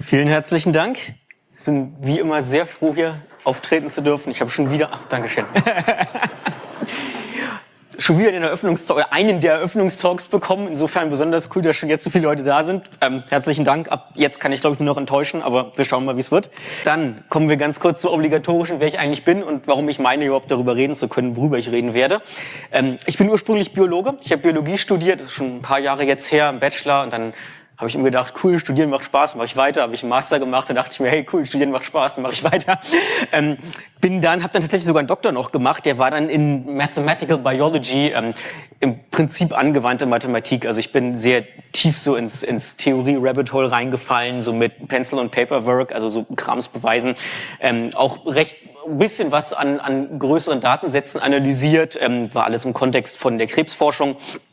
Vielen herzlichen Dank. Ich bin wie immer sehr froh, hier auftreten zu dürfen. Ich habe schon wieder... Dankeschön. Schon wieder einen der Eröffnungstalks bekommen. Insofern besonders cool, dass schon jetzt so viele Leute da sind. Herzlichen Dank. Ab jetzt kann ich, glaube ich, nur noch enttäuschen, aber wir schauen mal, wie es wird. Dann kommen wir ganz kurz zur obligatorischen, wer ich eigentlich bin und warum ich meine, überhaupt darüber reden zu können, worüber ich reden werde. Ich bin ursprünglich Biologe. Ich habe Biologie studiert, das ist schon ein paar Jahre jetzt her, im Bachelor. Und dann habe ich mir gedacht, cool, studieren macht Spaß, mache ich weiter. Habe ich einen Master gemacht, dann dachte ich mir, hey, cool, studieren macht Spaß, dann mache ich weiter. Habe dann tatsächlich sogar einen Doktor noch gemacht, der war dann in Mathematical Biology, im Prinzip angewandte Mathematik. Also ich bin sehr tief so ins Theorie-Rabbit-Hole reingefallen, so mit Pencil- und Paperwork, also so Kramsbeweisen. Auch recht ein bisschen was an größeren Datensätzen analysiert, war alles im Kontext von der Krebsforschung.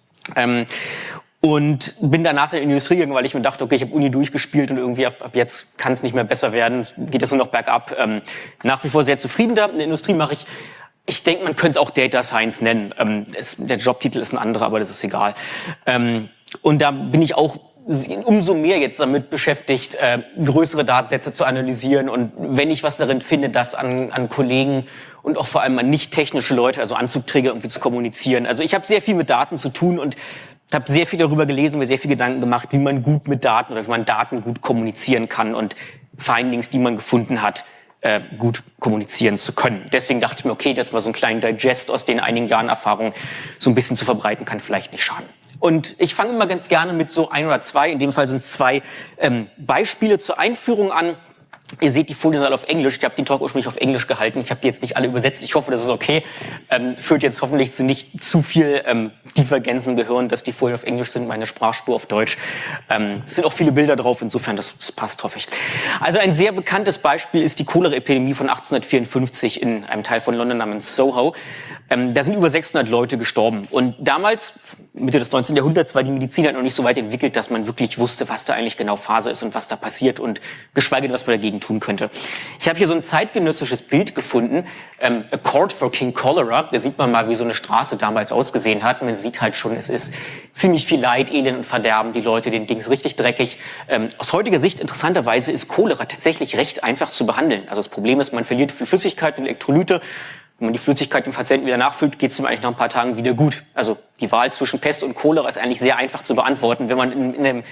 Und bin danach in die Industrie gegangen, weil ich mir dachte, okay, ich habe Uni durchgespielt und irgendwie ab jetzt kann es nicht mehr besser werden, geht das nur noch bergab. Nach wie vor sehr zufrieden da. In der Industrie mache ich denke, man könnte es auch Data Science nennen. Der Jobtitel ist ein anderer, aber das ist egal. Und da bin ich auch umso mehr jetzt damit beschäftigt, größere Datensätze zu analysieren und wenn ich was darin finde, das an Kollegen und auch vor allem an nicht technische Leute, also Anzugträger irgendwie zu kommunizieren. Also ich habe sehr viel mit Daten zu tun und habe sehr viel darüber gelesen und mir sehr viel Gedanken gemacht, wie man gut mit Daten oder wie man Daten gut kommunizieren kann und Findings, die man gefunden hat, gut kommunizieren zu können. Deswegen dachte ich mir, okay, jetzt mal so einen kleinen Digest aus den einigen Jahren Erfahrung so ein bisschen zu verbreiten, kann vielleicht nicht schaden. Und ich fange immer ganz gerne mit so ein oder zwei, in dem Fall sind es zwei Beispiele zur Einführung an. Ihr seht, die Folien sind alle auf Englisch. Ich habe den Talk ursprünglich auf Englisch gehalten. Ich habe die jetzt nicht alle übersetzt. Ich hoffe, das ist okay. Führt jetzt hoffentlich zu nicht zu viel Divergenz im Gehirn, dass die Folien auf Englisch sind, meine Sprachspur auf Deutsch. Es sind auch viele Bilder drauf, insofern das passt, hoffe ich. Also ein sehr bekanntes Beispiel ist die Cholera-Epidemie von 1854 in einem Teil von London namens Soho. Da sind über 600 Leute gestorben. Und damals, Mitte des 19. Jahrhunderts, war die Medizin halt noch nicht so weit entwickelt, dass man wirklich wusste, was da eigentlich genau Phase ist und was da passiert und geschweige denn, was man dagegen tun könnte. Ich habe hier so ein zeitgenössisches Bild gefunden, A Court for King Cholera. Da sieht man mal, wie so eine Straße damals ausgesehen hat. Man sieht halt schon, es ist ziemlich viel Leid, Elend und Verderben. Die Leute, denen ging's richtig dreckig. Aus heutiger Sicht, interessanterweise, ist Cholera tatsächlich recht einfach zu behandeln. Also das Problem ist, man verliert viel Flüssigkeit und Elektrolyte. Wenn man die Flüssigkeit dem Patienten wieder nachfüllt, geht es ihm eigentlich nach ein paar Tagen wieder gut. Also die Wahl zwischen Pest und Cholera ist eigentlich sehr einfach zu beantworten. Wenn man in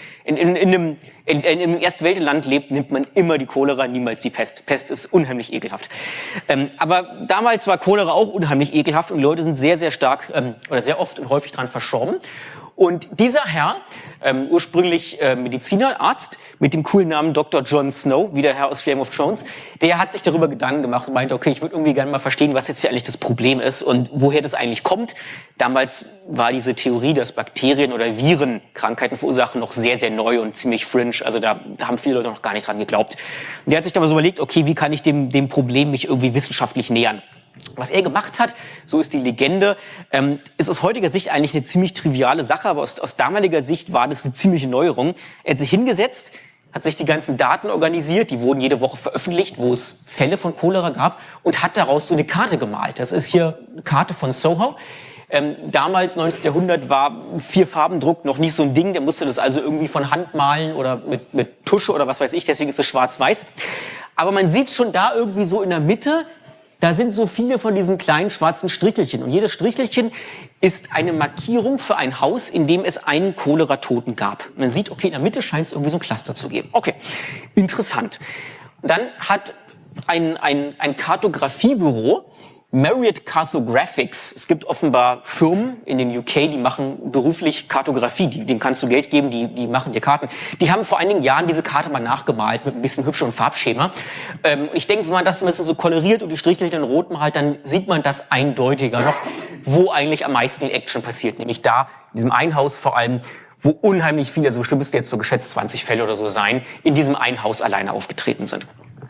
einem Erstweltland lebt, nimmt man immer die Cholera, niemals die Pest. Pest ist unheimlich ekelhaft. Aber damals war Cholera auch unheimlich ekelhaft und die Leute sind sehr, sehr stark oder sehr oft und häufig dran verstorben. Und dieser Herr, ursprünglich Mediziner, Arzt, mit dem coolen Namen Dr. Jon Snow, wie der Herr aus Game of Thrones, der hat sich darüber Gedanken gemacht und meinte, okay, ich würde irgendwie gerne mal verstehen, was jetzt hier eigentlich das Problem ist und woher das eigentlich kommt. Damals war diese Theorie, dass Bakterien oder Viren Krankheiten verursachen, noch sehr, sehr neu und ziemlich fringe. Also da haben viele Leute noch gar nicht dran geglaubt. Und der hat sich dann mal so überlegt, okay, wie kann ich dem Problem mich irgendwie wissenschaftlich nähern? Was er gemacht hat, so ist die Legende, ist aus heutiger Sicht eigentlich eine ziemlich triviale Sache, aber aus damaliger Sicht war das eine ziemliche Neuerung. Er hat sich hingesetzt, hat sich die ganzen Daten organisiert, die wurden jede Woche veröffentlicht, wo es Fälle von Cholera gab und hat daraus so eine Karte gemalt. Das ist hier eine Karte von Soho. Damals, 19. Jahrhundert, war Vierfarbendruck noch nicht so ein Ding. Der musste das also irgendwie von Hand malen oder mit Tusche oder was weiß ich, deswegen ist es schwarz-weiß. Aber man sieht schon da irgendwie so in der Mitte, da sind so viele von diesen kleinen schwarzen Strichelchen. Und jedes Strichelchen ist eine Markierung für ein Haus, in dem es einen Cholera-Toten gab. Und man sieht, okay, in der Mitte scheint es irgendwie so ein Cluster zu geben. Okay, interessant. Dann hat ein Kartografiebüro, Marriott Cartographics. Es gibt offenbar Firmen in den UK, die machen beruflich Kartografie. Denen kannst du Geld geben, die machen dir Karten. Die haben vor einigen Jahren diese Karte mal nachgemalt mit ein bisschen hübscheren Farbschema. Ich denke, wenn man das ein bisschen so koloriert und die Strichelchen in Rot malt, dann sieht man das eindeutiger noch, wo eigentlich am meisten Action passiert. Nämlich da, in diesem einen Haus vor allem, wo unheimlich viele, also bestimmt ist jetzt so geschätzt 20 Fälle oder so sein, in diesem einen Haus alleine aufgetreten sind.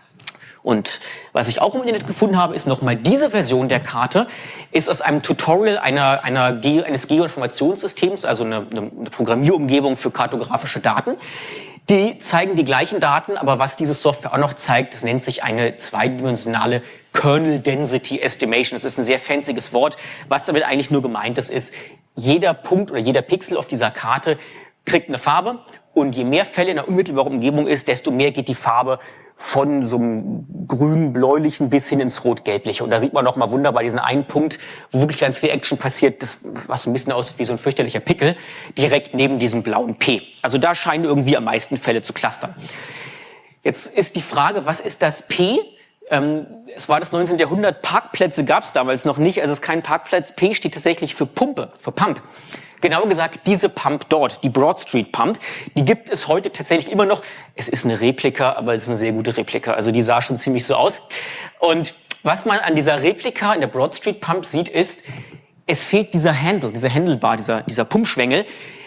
Und was ich auch im Internet gefunden habe, ist nochmal diese Version der Karte, ist aus einem Tutorial eines Geoinformationssystems, also eine Programmierumgebung für kartografische Daten. Die zeigen die gleichen Daten, aber was diese Software auch noch zeigt, das nennt sich eine zweidimensionale Kernel Density Estimation. Das ist ein sehr fancyes Wort. Was damit eigentlich nur gemeint ist, jeder Punkt oder jeder Pixel auf dieser Karte kriegt eine Farbe Und je mehr Fälle in der unmittelbaren Umgebung ist, desto mehr geht die Farbe von so einem grün-bläulichen bis hin ins rot-gelbliche. Und da sieht man noch mal wunderbar diesen einen Punkt, wo wirklich ganz viel Action passiert, das, was so ein bisschen aussieht wie so ein fürchterlicher Pickel, direkt neben diesem blauen P. Also da scheinen irgendwie am meisten Fälle zu clustern. Jetzt ist die Frage, was ist das P? Es war das 19. Jahrhundert, Parkplätze gab es damals noch nicht, also es ist kein Parkplatz. P steht tatsächlich für Pumpe, für Pump. Genauer gesagt, diese Pump dort, die Broad Street Pump, die gibt es heute tatsächlich immer noch. Es ist eine Replika, aber es ist eine sehr gute Replika. Also die sah schon ziemlich so aus. Und was man an dieser Replika in der Broad Street Pump sieht, ist, es fehlt dieser Handle, dieser Handlebar, dieser Pumpschwengel,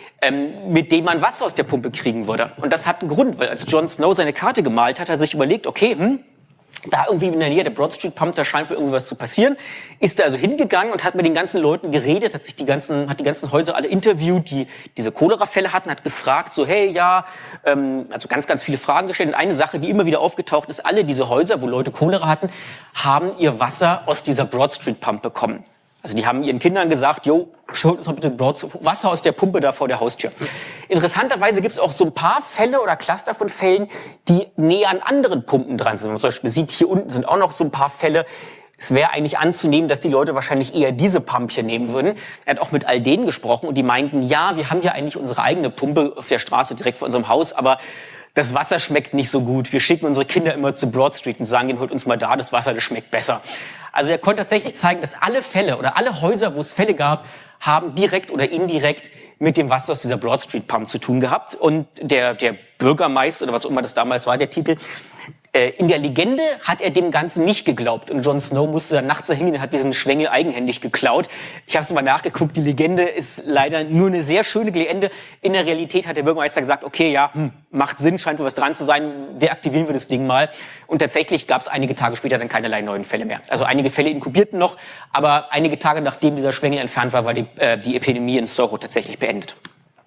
mit dem man Wasser aus der Pumpe kriegen würde. Und das hat einen Grund, weil als Jon Snow seine Karte gemalt hat, hat er sich überlegt, okay, da irgendwie in der Nähe der Broad Street Pump, da scheint für irgendwie was zu passieren, ist er also hingegangen und hat mit den ganzen Leuten geredet, hat die ganzen Häuser alle interviewt, die diese Cholera-Fälle hatten, hat gefragt, so hey, ja, also ganz viele Fragen gestellt. Und eine Sache, die immer wieder aufgetaucht ist, alle diese Häuser, wo Leute Cholera hatten, haben ihr Wasser aus dieser Broad Street Pump bekommen. Also die haben ihren Kindern gesagt, jo, schaut uns mal bitte Wasser aus der Pumpe da vor der Haustür. Interessanterweise gibt es auch so ein paar Fälle oder Cluster von Fällen, die näher an anderen Pumpen dran sind. Man zum Beispiel sieht, hier unten sind auch noch so ein paar Fälle. Es wäre eigentlich anzunehmen, dass die Leute wahrscheinlich eher diese Pump hier nehmen würden. Er hat auch mit all denen gesprochen und die meinten, ja, wir haben ja eigentlich unsere eigene Pumpe auf der Straße direkt vor unserem Haus, aber das Wasser schmeckt nicht so gut. Wir schicken unsere Kinder immer zu Broad Street und sagen, holt uns mal da das Wasser, das schmeckt besser. Also er konnte tatsächlich zeigen, dass alle Fälle oder alle Häuser, wo es Fälle gab, haben direkt oder indirekt mit dem Wasser aus dieser Broad Street Pump zu tun gehabt. Und der Bürgermeister oder was auch immer das damals war, der Titel, in der Legende hat er dem Ganzen nicht geglaubt. Und Jon Snow musste dann nachts dahin und hat diesen Schwengel eigenhändig geklaut. Ich habe es mal nachgeguckt, die Legende ist leider nur eine sehr schöne Legende. In der Realität hat der Bürgermeister gesagt, okay, ja, macht Sinn, scheint wohl was dran zu sein, deaktivieren wir das Ding mal. Und tatsächlich gab es einige Tage später dann keinerlei neuen Fälle mehr. Also einige Fälle inkubierten noch, aber einige Tage nachdem dieser Schwengel entfernt war, war die Epidemie in Soho tatsächlich beendet.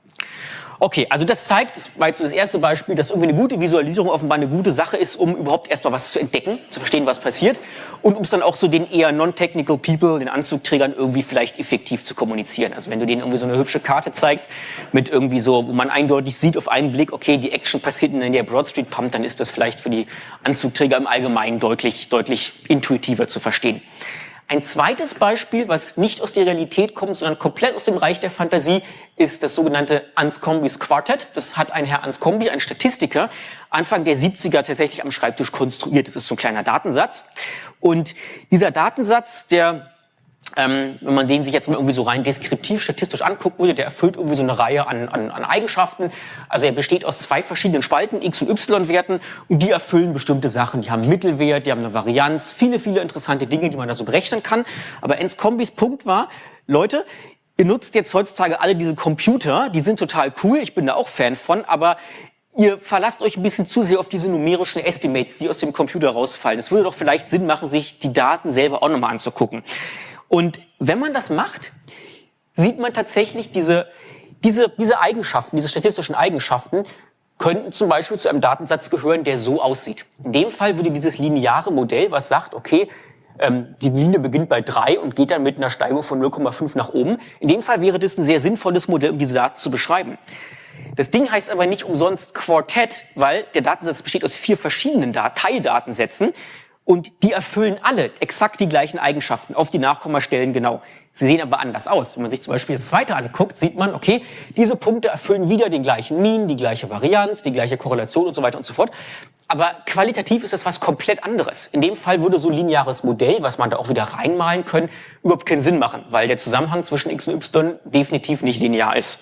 Okay, also das zeigt, das war jetzt so das erste Beispiel, dass irgendwie eine gute Visualisierung offenbar eine gute Sache ist, um überhaupt erstmal was zu entdecken, zu verstehen, was passiert und um es dann auch so den eher non-technical people, den Anzugträgern irgendwie vielleicht effektiv zu kommunizieren. Also wenn du denen irgendwie so eine hübsche Karte zeigst mit irgendwie so, wo man eindeutig sieht auf einen Blick, okay, die Action passiert in der Broad Street Pump, dann ist das vielleicht für die Anzugträger im Allgemeinen deutlich intuitiver zu verstehen. Ein zweites Beispiel, was nicht aus der Realität kommt, sondern komplett aus dem Reich der Fantasie, ist das sogenannte Anscombys Quartett. Das hat ein Herr Anscomby, ein Statistiker, Anfang der 70er tatsächlich am Schreibtisch konstruiert. Das ist so ein kleiner Datensatz. Und dieser Datensatz, der, wenn man den sich jetzt mal irgendwie so rein deskriptiv, statistisch angucken würde, der erfüllt irgendwie so eine Reihe an Eigenschaften. Also er besteht aus zwei verschiedenen Spalten, X- und Y-Werten, und die erfüllen bestimmte Sachen. Die haben einen Mittelwert, die haben eine Varianz, viele interessante Dinge, die man da so berechnen kann. Aber Anscombys Punkt war, Leute, ihr nutzt jetzt heutzutage alle diese Computer, die sind total cool, ich bin da auch Fan von, aber ihr verlasst euch ein bisschen zu sehr auf diese numerischen Estimates, die aus dem Computer rausfallen. Es würde doch vielleicht Sinn machen, sich die Daten selber auch nochmal anzugucken. Und wenn man das macht, sieht man tatsächlich diese Eigenschaften, diese statistischen Eigenschaften, könnten zum Beispiel zu einem Datensatz gehören, der so aussieht. In dem Fall würde dieses lineare Modell, was sagt, okay, die Linie beginnt bei 3 und geht dann mit einer Steigung von 0,5 nach oben. In dem Fall wäre das ein sehr sinnvolles Modell, um diese Daten zu beschreiben. Das Ding heißt aber nicht umsonst Quartett, weil der Datensatz besteht aus 4 verschiedenen Teildatensätzen. Und die erfüllen alle exakt die gleichen Eigenschaften auf die Nachkommastellen genau. Sie sehen aber anders aus. Wenn man sich zum Beispiel das zweite anguckt, sieht man, okay, diese Punkte erfüllen wieder den gleichen Mean, die gleiche Varianz, die gleiche Korrelation und so weiter und so fort. Aber qualitativ ist das was komplett anderes. In dem Fall würde so ein lineares Modell, was man da auch wieder reinmalen können, überhaupt keinen Sinn machen, weil der Zusammenhang zwischen X und Y definitiv nicht linear ist.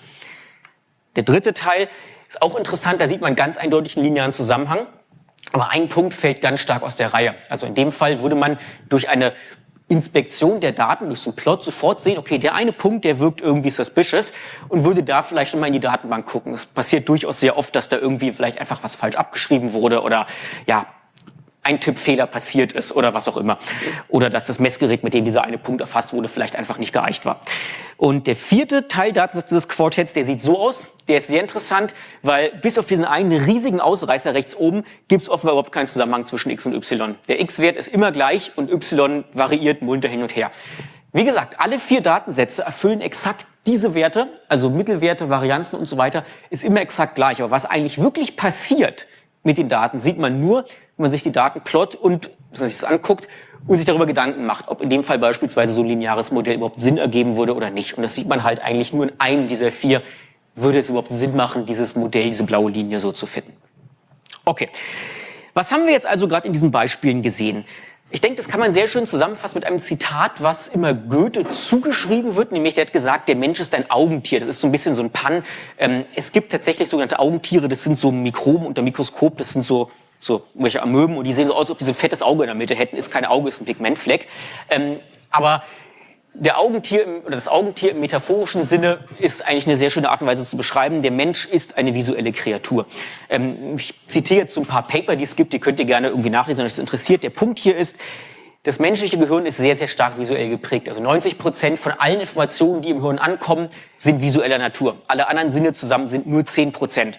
Der dritte Teil ist auch interessant, da sieht man ganz eindeutig einen linearen Zusammenhang. Aber ein Punkt fällt ganz stark aus der Reihe. Also in dem Fall würde man durch eine Inspektion der Daten, durch so einen Plot sofort sehen, okay, der eine Punkt, der wirkt irgendwie suspicious und würde da vielleicht nochmal in die Datenbank gucken. Es passiert durchaus sehr oft, dass da irgendwie vielleicht einfach was falsch abgeschrieben wurde oder ja, ein Tippfehler passiert ist oder was auch immer. Oder dass das Messgerät, mit dem dieser eine Punkt erfasst wurde, vielleicht einfach nicht geeicht war. Und der vierte Teildatensatz des Quartetts, der sieht so aus, der ist sehr interessant, weil bis auf diesen einen riesigen Ausreißer rechts oben gibt es offenbar überhaupt keinen Zusammenhang zwischen X und Y. Der X-Wert ist immer gleich und Y variiert munter hin und her. Wie gesagt, alle 4 Datensätze erfüllen exakt diese Werte, also Mittelwerte, Varianzen und so weiter, ist immer exakt gleich. Aber was eigentlich wirklich passiert mit den Daten, sieht man nur, wenn man sich die Daten plottet und wenn man sich das anguckt und sich darüber Gedanken macht, ob in dem Fall beispielsweise so ein lineares Modell überhaupt Sinn ergeben würde oder nicht. Und das sieht man halt eigentlich nur in einem dieser 4, würde es überhaupt Sinn machen, dieses Modell, diese blaue Linie so zu finden. Okay, was haben wir jetzt also gerade in diesen Beispielen gesehen? Ich denke, das kann man sehr schön zusammenfassen mit einem Zitat, was immer Goethe zugeschrieben wird, nämlich der hat gesagt, der Mensch ist ein Augentier. Das ist so ein bisschen so ein Pun. Es gibt tatsächlich sogenannte Augentiere, das sind so Mikroben unter Mikroskop, das sind so welche Amöben und die sehen so aus, als ob die so ein fettes Auge in der Mitte hätten. Ist kein Auge, ist ein Pigmentfleck. Aber das Augentier im metaphorischen Sinne ist eigentlich eine sehr schöne Art und Weise zu beschreiben. Der Mensch ist eine visuelle Kreatur. Ich zitiere jetzt so ein paar Paper, die es gibt, die könnt ihr gerne irgendwie nachlesen, wenn euch das interessiert. Der Punkt hier ist, das menschliche Gehirn ist sehr, sehr stark visuell geprägt. Also 90% von allen Informationen, die im Hirn ankommen, sind visueller Natur. Alle anderen Sinne zusammen sind nur 10%.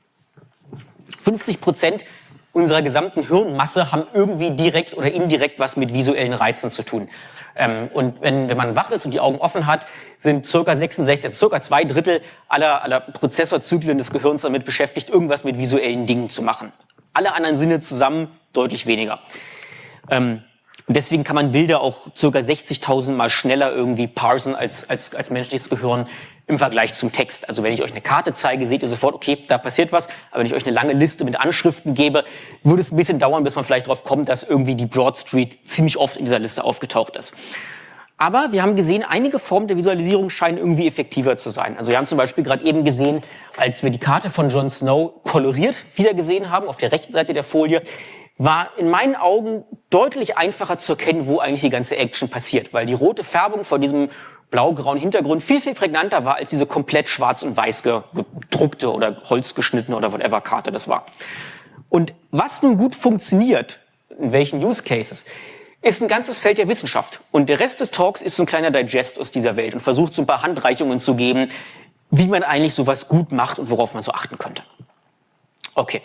50% unserer gesamten Hirnmasse haben irgendwie direkt oder indirekt was mit visuellen Reizen zu tun. Und wenn man wach ist und die Augen offen hat, sind circa 66, also circa 2/3 aller Prozessorzyklen des Gehirns damit beschäftigt, irgendwas mit visuellen Dingen zu machen. Alle anderen Sinne zusammen deutlich weniger. Und deswegen kann man Bilder auch circa 60.000 Mal schneller irgendwie parsen als menschliches Gehirn im Vergleich zum Text. Also wenn ich euch eine Karte zeige, seht ihr sofort, okay, da passiert was. Aber wenn ich euch eine lange Liste mit Anschriften gebe, würde es ein bisschen dauern, bis man vielleicht drauf kommt, dass irgendwie die Broad Street ziemlich oft in dieser Liste aufgetaucht ist. Aber wir haben gesehen, einige Formen der Visualisierung scheinen irgendwie effektiver zu sein. Also wir haben zum Beispiel gerade eben gesehen, als wir die Karte von Jon Snow koloriert wieder gesehen haben, auf der rechten Seite der Folie, war in meinen Augen deutlich einfacher zu erkennen, wo eigentlich die ganze Action passiert, weil die rote Färbung von diesem blau-grauen Hintergrund viel, viel prägnanter war als diese komplett schwarz und weiß gedruckte oder holzgeschnittene oder whatever Karte das war. Und was nun gut funktioniert, in welchen Use Cases, ist ein ganzes Feld der Wissenschaft. Und der Rest des Talks ist so ein kleiner Digest aus dieser Welt und versucht so ein paar Handreichungen zu geben, wie man eigentlich sowas gut macht und worauf man so achten könnte. Okay.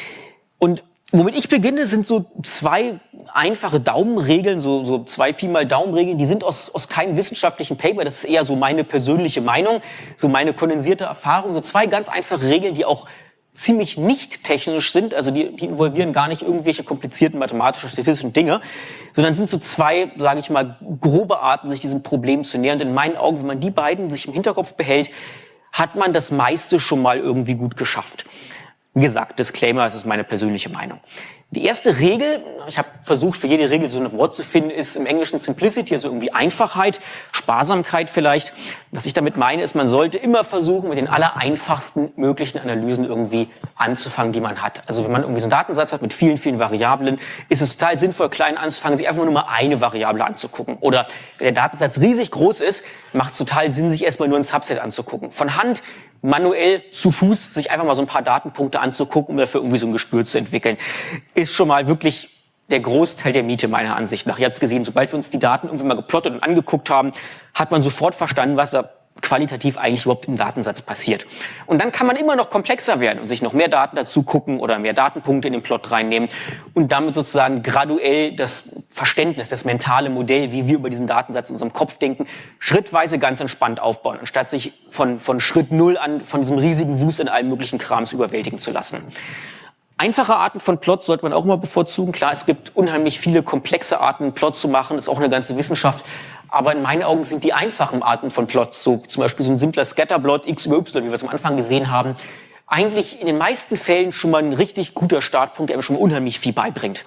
Und womit ich beginne, sind so 2 einfache Daumenregeln, so 2 Pi mal Daumenregeln, die sind aus keinem wissenschaftlichen Paper, das ist eher so meine persönliche Meinung, so meine kondensierte Erfahrung, so 2 ganz einfache Regeln, die auch ziemlich nicht technisch sind, also die involvieren gar nicht irgendwelche komplizierten mathematischen, statistischen Dinge, sondern sind so 2, sage ich mal, grobe Arten, sich diesem Problem zu nähern. Und in meinen Augen, wenn man die beiden sich im Hinterkopf behält, hat man das meiste schon mal irgendwie gut geschafft. Wie gesagt, Disclaimer, das ist meine persönliche Meinung. Die erste Regel, ich habe versucht, für jede Regel so ein Wort zu finden, ist im Englischen Simplicity, also irgendwie Einfachheit, Sparsamkeit vielleicht. Was ich damit meine, ist, man sollte immer versuchen, mit den allereinfachsten möglichen Analysen irgendwie anzufangen, die man hat. Also wenn man irgendwie so einen Datensatz hat mit vielen, vielen Variablen, ist es total sinnvoll, klein anzufangen, sich einfach nur mal eine Variable anzugucken. Oder wenn der Datensatz riesig groß ist, macht es total Sinn, sich erstmal nur ein Subset anzugucken. Von Hand, manuell, zu Fuß, sich einfach mal so ein paar Datenpunkte anzugucken, um dafür irgendwie so ein Gespür zu entwickeln, ist schon mal wirklich der Großteil der Miete meiner Ansicht nach. Jetzt gesehen, sobald wir uns die Daten irgendwie mal geplottet und angeguckt haben, hat man sofort verstanden, was da qualitativ eigentlich überhaupt im Datensatz passiert. Und dann kann man immer noch komplexer werden und sich noch mehr Daten dazu gucken oder mehr Datenpunkte in den Plot reinnehmen und damit sozusagen graduell das Verständnis, das mentale Modell, wie wir über diesen Datensatz in unserem Kopf denken, schrittweise ganz entspannt aufbauen, anstatt sich von Schritt 0 an von diesem riesigen Wust in allem möglichen Krams überwältigen zu lassen. Einfache Arten von Plots sollte man auch mal bevorzugen. Klar, es gibt unheimlich viele komplexe Arten, Plot zu machen. Das ist auch eine ganze Wissenschaft. Aber in meinen Augen sind die einfachen Arten von Plots, so zum Beispiel so ein simpler Scatterplot X über Y, wie wir es am Anfang gesehen haben, eigentlich in den meisten Fällen schon mal ein richtig guter Startpunkt, der mir schon mal unheimlich viel beibringt.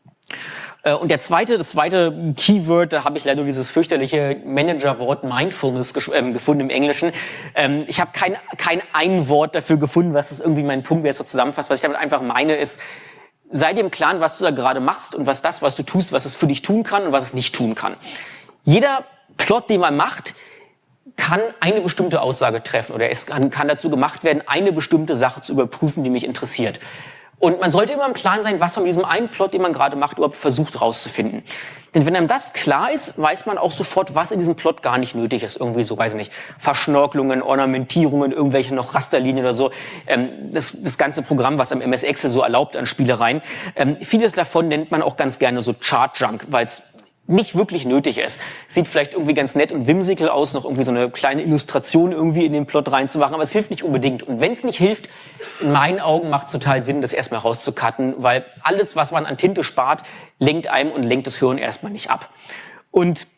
Und das zweite Keyword, da habe ich leider dieses fürchterliche Managerwort Mindfulness gefunden im Englischen. Ich habe kein ein Wort dafür gefunden, was das irgendwie mein Punkt wäre, so zusammenfasst. Was ich damit einfach meine, ist, sei dir im Klaren, was du da gerade machst und was du tust, was es für dich tun kann und was es nicht tun kann. Jeder Plot, den man macht, kann eine bestimmte Aussage treffen oder es kann dazu gemacht werden, eine bestimmte Sache zu überprüfen, die mich interessiert. Und man sollte immer im Klaren sein, was man mit diesem einen Plot, den man gerade macht, überhaupt versucht rauszufinden. Denn wenn einem das klar ist, weiß man auch sofort, was in diesem Plot gar nicht nötig ist. Irgendwie so, weiß ich nicht, Verschnorkelungen, Ornamentierungen, irgendwelche noch Rasterlinien oder so. Das ganze Programm, was am MS Excel so erlaubt an Spielereien. Vieles davon nennt man auch ganz gerne so Chart Junk, weil es nicht wirklich nötig ist. Sieht vielleicht irgendwie ganz nett und whimsical aus, noch irgendwie so eine kleine Illustration irgendwie in den Plot reinzumachen, aber es hilft nicht unbedingt. Und wenn es nicht hilft, in meinen Augen macht es total Sinn, das erstmal rauszucutten, weil alles, was man an Tinte spart, lenkt einem und lenkt das Hirn erstmal nicht ab. Und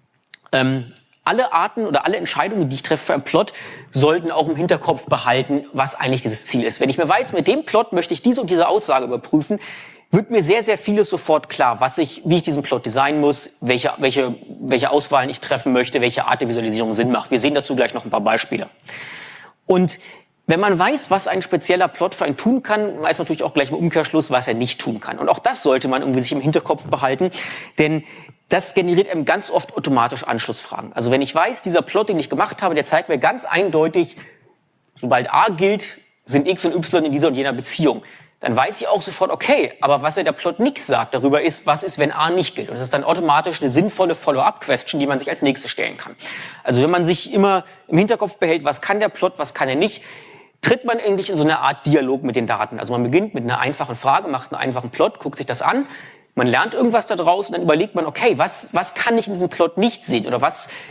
alle Arten oder alle Entscheidungen, die ich treffe für einen Plot, sollten auch im Hinterkopf behalten, was eigentlich dieses Ziel ist. Wenn ich mir weiß, mit dem Plot möchte ich diese und diese Aussage überprüfen, wird mir sehr, sehr vieles sofort klar, wie ich diesen Plot designen muss, welche Auswahlen ich treffen möchte, welche Art der Visualisierung Sinn macht. Wir sehen dazu gleich noch ein paar Beispiele. Und wenn man weiß, was ein spezieller Plot für einen tun kann, weiß man natürlich auch gleich im Umkehrschluss, was er nicht tun kann. Und auch das sollte man irgendwie sich im Hinterkopf behalten, denn das generiert einem ganz oft automatisch Anschlussfragen. Also wenn ich weiß, dieser Plot, den ich gemacht habe, der zeigt mir ganz eindeutig, sobald A gilt, sind X und Y in dieser und jener Beziehung. Dann weiß ich auch sofort, okay, aber was der Plot nichts sagt darüber ist, was ist, wenn A nicht gilt. Und das ist dann automatisch eine sinnvolle Follow-up-Question, die man sich als nächstes stellen kann. Also wenn man sich immer im Hinterkopf behält, was kann der Plot, was kann er nicht, tritt man eigentlich in so eine Art Dialog mit den Daten. Also man beginnt mit einer einfachen Frage, macht einen einfachen Plot, guckt sich das an, man lernt irgendwas da draus und dann überlegt man, okay, was kann ich in diesem Plot nicht sehen oder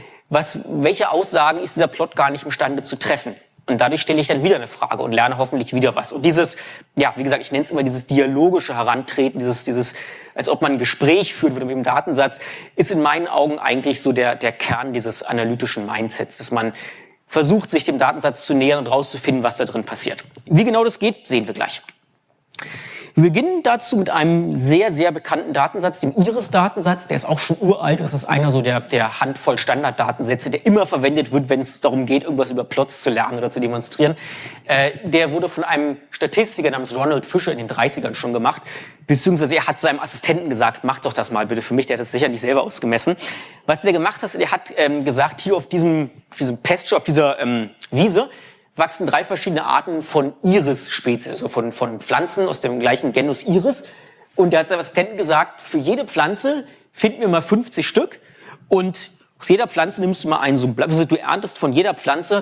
welche Aussagen ist dieser Plot gar nicht imstande zu treffen. Und dadurch stelle ich dann wieder eine Frage und lerne hoffentlich wieder was. Und dieses, ja, wie gesagt, ich nenne es immer dieses dialogische Herantreten, dieses, als ob man ein Gespräch führen würde mit dem Datensatz, ist in meinen Augen eigentlich so der Kern dieses analytischen Mindsets, dass man versucht, sich dem Datensatz zu nähern und rauszufinden, was da drin passiert. Wie genau das geht, sehen wir gleich. Wir beginnen dazu mit einem sehr, sehr bekannten Datensatz, dem Iris-Datensatz. Der ist auch schon uralt. Das ist einer so der Handvoll Standarddatensätze, der immer verwendet wird, wenn es darum geht, irgendwas über Plots zu lernen oder zu demonstrieren. Der wurde von einem Statistiker namens Ronald Fisher in den 30ern schon gemacht. Beziehungsweise er hat seinem Assistenten gesagt, mach doch das mal bitte für mich. Der hat das sicher nicht selber ausgemessen. Was der gemacht hat, er hat gesagt, hier auf diesem Pasture, auf dieser Wiese, wachsen 3 verschiedene Arten von Iris-Spezies, also von Pflanzen aus dem gleichen Genus Iris. Und der hat seinem Assistenten gesagt, für jede Pflanze finden wir mal 50 Stück und aus jeder Pflanze nimmst du mal einen so ein Blatt. Also du erntest von jeder Pflanze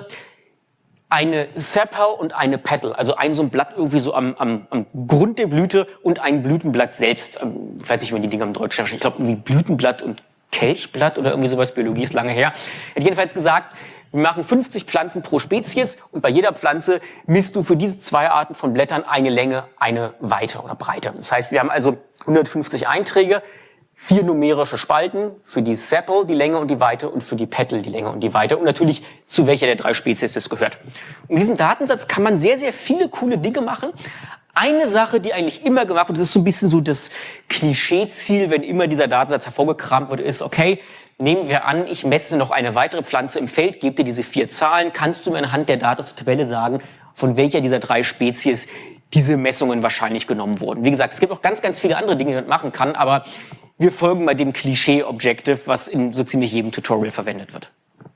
eine Sepal und eine Petal, also ein so ein Blatt irgendwie so am Grund der Blüte und ein Blütenblatt selbst. Ich weiß nicht, wie die Dinger im Deutschen stehen. Ich glaube irgendwie Blütenblatt und Kelchblatt oder irgendwie sowas. Biologie ist lange her. Er hat jedenfalls gesagt, wir machen 50 Pflanzen pro Spezies und bei jeder Pflanze misst du für diese 2 Arten von Blättern eine Länge, eine Weite oder Breite. Das heißt, wir haben also 150 Einträge, 4 numerische Spalten für die Sepal, die Länge und die Weite, und für die Petal, die Länge und die Weite, und natürlich zu welcher der 3 Spezies das gehört. Und mit diesem Datensatz kann man sehr, sehr viele coole Dinge machen. Eine Sache, die eigentlich immer gemacht wird, das ist so ein bisschen so das Klischeeziel, wenn immer dieser Datensatz hervorgekramt wird, ist, okay, nehmen wir an, ich messe noch eine weitere Pflanze im Feld, gebe dir diese 4 Zahlen, kannst du mir anhand der Daten aus der Tabelle sagen, von welcher dieser 3 Spezies diese Messungen wahrscheinlich genommen wurden. Wie gesagt, es gibt auch ganz, ganz viele andere Dinge, die man machen kann, aber wir folgen bei dem Klischee-Objective, was in so ziemlich jedem Tutorial verwendet wird.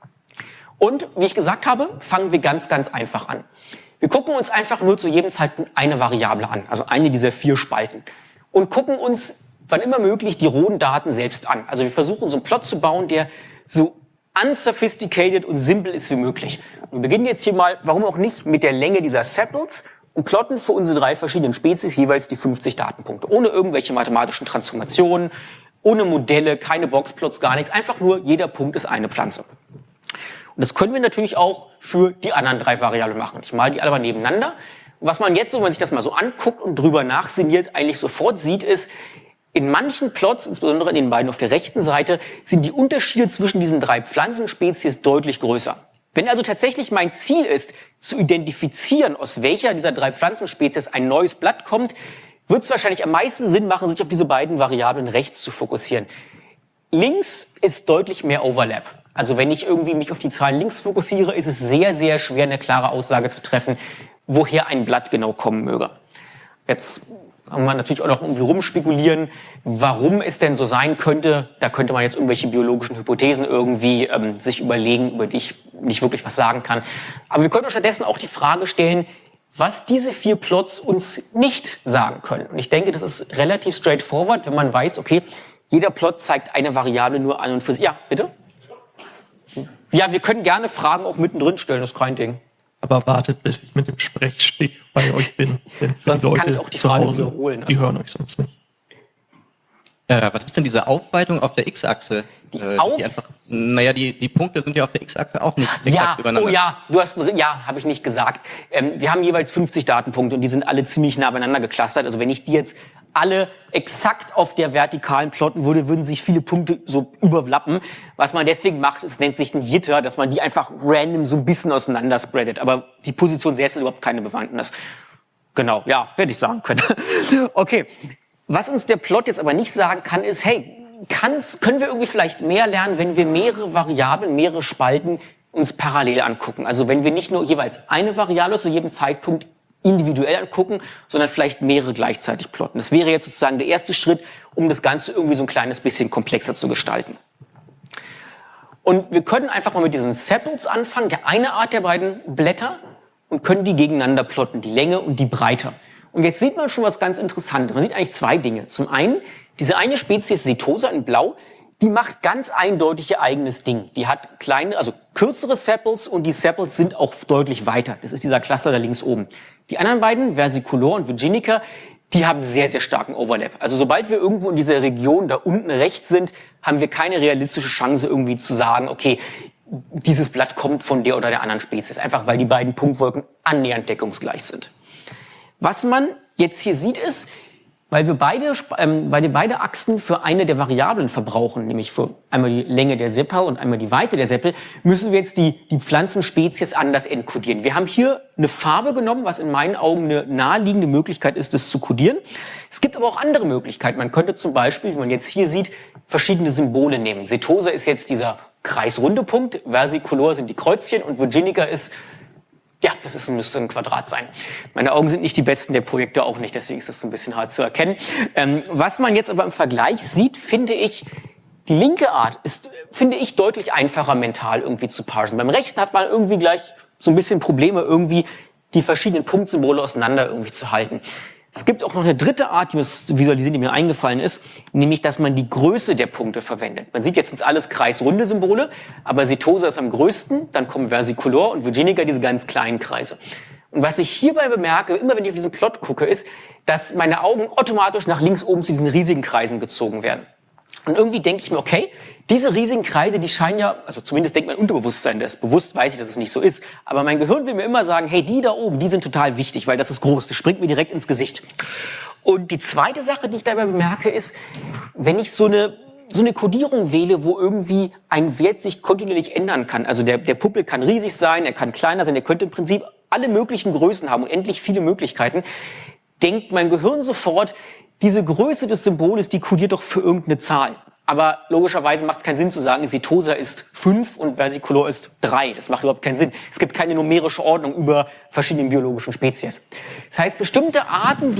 Und, wie ich gesagt habe, fangen wir ganz, ganz einfach an. Wir gucken uns einfach nur zu jedem Zeitpunkt eine Variable an, also eine dieser 4 Spalten, und gucken uns wann immer möglich die rohen Daten selbst an. Also wir versuchen so einen Plot zu bauen, der so unsophisticated und simpel ist wie möglich. Und wir beginnen jetzt hier mal, warum auch nicht, mit der Länge dieser Sepals und plotten für unsere 3 verschiedenen Spezies jeweils die 50 Datenpunkte. Ohne irgendwelche mathematischen Transformationen, ohne Modelle, keine Boxplots, gar nichts. Einfach nur, jeder Punkt ist eine Pflanze. Und das können wir natürlich auch für die anderen 3 Variablen machen. Ich male die alle mal nebeneinander. Und was man jetzt, wenn man sich das mal so anguckt und drüber nachsinniert, eigentlich sofort sieht, ist, in manchen Plots, insbesondere in den beiden auf der rechten Seite, sind die Unterschiede zwischen diesen 3 Pflanzenspezies deutlich größer. Wenn also tatsächlich mein Ziel ist, zu identifizieren, aus welcher dieser 3 Pflanzenspezies ein neues Blatt kommt, wird es wahrscheinlich am meisten Sinn machen, sich auf diese beiden Variablen rechts zu fokussieren. Links ist deutlich mehr Overlap. Also wenn ich irgendwie mich auf die Zahlen links fokussiere, ist es sehr, sehr schwer, eine klare Aussage zu treffen, woher ein Blatt genau kommen möge. Jetzt kann man natürlich auch noch irgendwie rumspekulieren, warum es denn so sein könnte. Da könnte man jetzt irgendwelche biologischen Hypothesen irgendwie sich überlegen, über die ich nicht wirklich was sagen kann. Aber wir können stattdessen auch die Frage stellen, was diese 4 Plots uns nicht sagen können. Und ich denke, das ist relativ straightforward, wenn man weiß, okay, jeder Plot zeigt eine Variable nur an und für sich. Ja, bitte? Ja, wir können gerne Fragen auch mittendrin stellen, das ist kein Ding. Aber wartet, bis ich mit dem Sprechstich bei euch bin. Denn sonst die Leute kann ich auch die zu Frage Hause, wiederholen. die hören euch sonst nicht. Was ist denn diese Aufweitung auf der X-Achse? Die Punkte sind ja auf der X-Achse auch nicht exakt übereinander. Oh ja, habe ich nicht gesagt. Wir haben jeweils 50 Datenpunkte und die sind alle ziemlich nah beieinander geclustert. Also wenn ich die jetzt alle exakt auf der Vertikalen plotten würde, würden sich viele Punkte so überlappen. Was man deswegen macht, es nennt sich ein Jitter, dass man die einfach random so ein bisschen auseinander spreadet. Aber die Position selbst hat überhaupt keine Bewandtnis. Genau, ja, hätte ich sagen können. Okay, was uns der Plot jetzt aber nicht sagen kann, ist, hey, können wir irgendwie vielleicht mehr lernen, wenn wir mehrere Variablen, mehrere Spalten uns parallel angucken? Also wenn wir nicht nur jeweils eine Variable zu jedem Zeitpunkt individuell angucken, sondern vielleicht mehrere gleichzeitig plotten. Das wäre jetzt sozusagen der erste Schritt, um das Ganze irgendwie so ein kleines bisschen komplexer zu gestalten. Und wir können einfach mal mit diesen Sepals anfangen, der eine Art der beiden Blätter, und können die gegeneinander plotten, die Länge und die Breite. Und jetzt sieht man schon was ganz Interessantes. Man sieht eigentlich zwei Dinge. Zum einen, diese eine Spezies Setosa in Blau, die macht ganz eindeutig ihr eigenes Ding. Die hat kleine, also kürzere Sepals und die Sepals sind auch deutlich weiter. Das ist dieser Cluster da links oben. Die anderen beiden, Versicolor und Virginica, die haben sehr, sehr starken Overlap. Also sobald wir irgendwo in dieser Region da unten rechts sind, haben wir keine realistische Chance irgendwie zu sagen, okay, dieses Blatt kommt von der oder der anderen Spezies. Einfach weil die beiden Punktwolken annähernd deckungsgleich sind. Was man jetzt hier sieht ist, weil wir beide Achsen für eine der Variablen verbrauchen, nämlich für einmal die Länge der Sepal und einmal die Weite der Sepal, müssen wir jetzt die Pflanzenspezies anders enkodieren. Wir haben hier eine Farbe genommen, was in meinen Augen eine naheliegende Möglichkeit ist, das zu kodieren. Es gibt aber auch andere Möglichkeiten. Man könnte zum Beispiel, wie man jetzt hier sieht, verschiedene Symbole nehmen. Setosa ist jetzt dieser kreisrunde Punkt, Versicolor sind die Kreuzchen und Virginica ist, ja, müsste ein Quadrat sein. Meine Augen sind nicht die besten, der Projektor auch nicht, deswegen ist das so ein bisschen hart zu erkennen. Was man jetzt aber im Vergleich sieht, finde ich, die linke Art ist, finde ich, deutlich einfacher mental irgendwie zu parsen. Beim rechten hat man irgendwie gleich so ein bisschen Probleme, irgendwie die verschiedenen Punktsymbole auseinander irgendwie zu halten. Es gibt auch noch eine dritte Art, die visualisieren, die mir eingefallen ist, nämlich, dass man die Größe der Punkte verwendet. Man sieht jetzt sind alles kreisrunde Symbole, aber Setosa ist am größten, dann kommen Versicolor und Virginica, diese ganz kleinen Kreise. Und was ich hierbei bemerke, immer wenn ich auf diesen Plot gucke, ist, dass meine Augen automatisch nach links oben zu diesen riesigen Kreisen gezogen werden. Und irgendwie denke ich mir, okay, diese riesigen Kreise, die scheinen ja, also zumindest denkt mein Unterbewusstsein das, bewusst weiß ich, dass es nicht so ist, aber mein Gehirn will mir immer sagen, hey, die da oben, die sind total wichtig, weil das ist groß, das springt mir direkt ins Gesicht. Und die zweite Sache, die ich dabei bemerke, ist, wenn ich so eine Kodierung wähle, wo irgendwie ein Wert sich kontinuierlich ändern kann, also der Puppel kann riesig sein, er kann kleiner sein, er könnte im Prinzip alle möglichen Größen haben, unendlich viele Möglichkeiten, denkt mein Gehirn sofort, diese Größe des Symbols, die kodiert doch für irgendeine Zahl. Aber logischerweise macht es keinen Sinn zu sagen, Setosa ist 5 und Versicolor ist 3. Das macht überhaupt keinen Sinn. Es gibt keine numerische Ordnung über verschiedene biologischen Spezies. Das heißt, bestimmte Arten,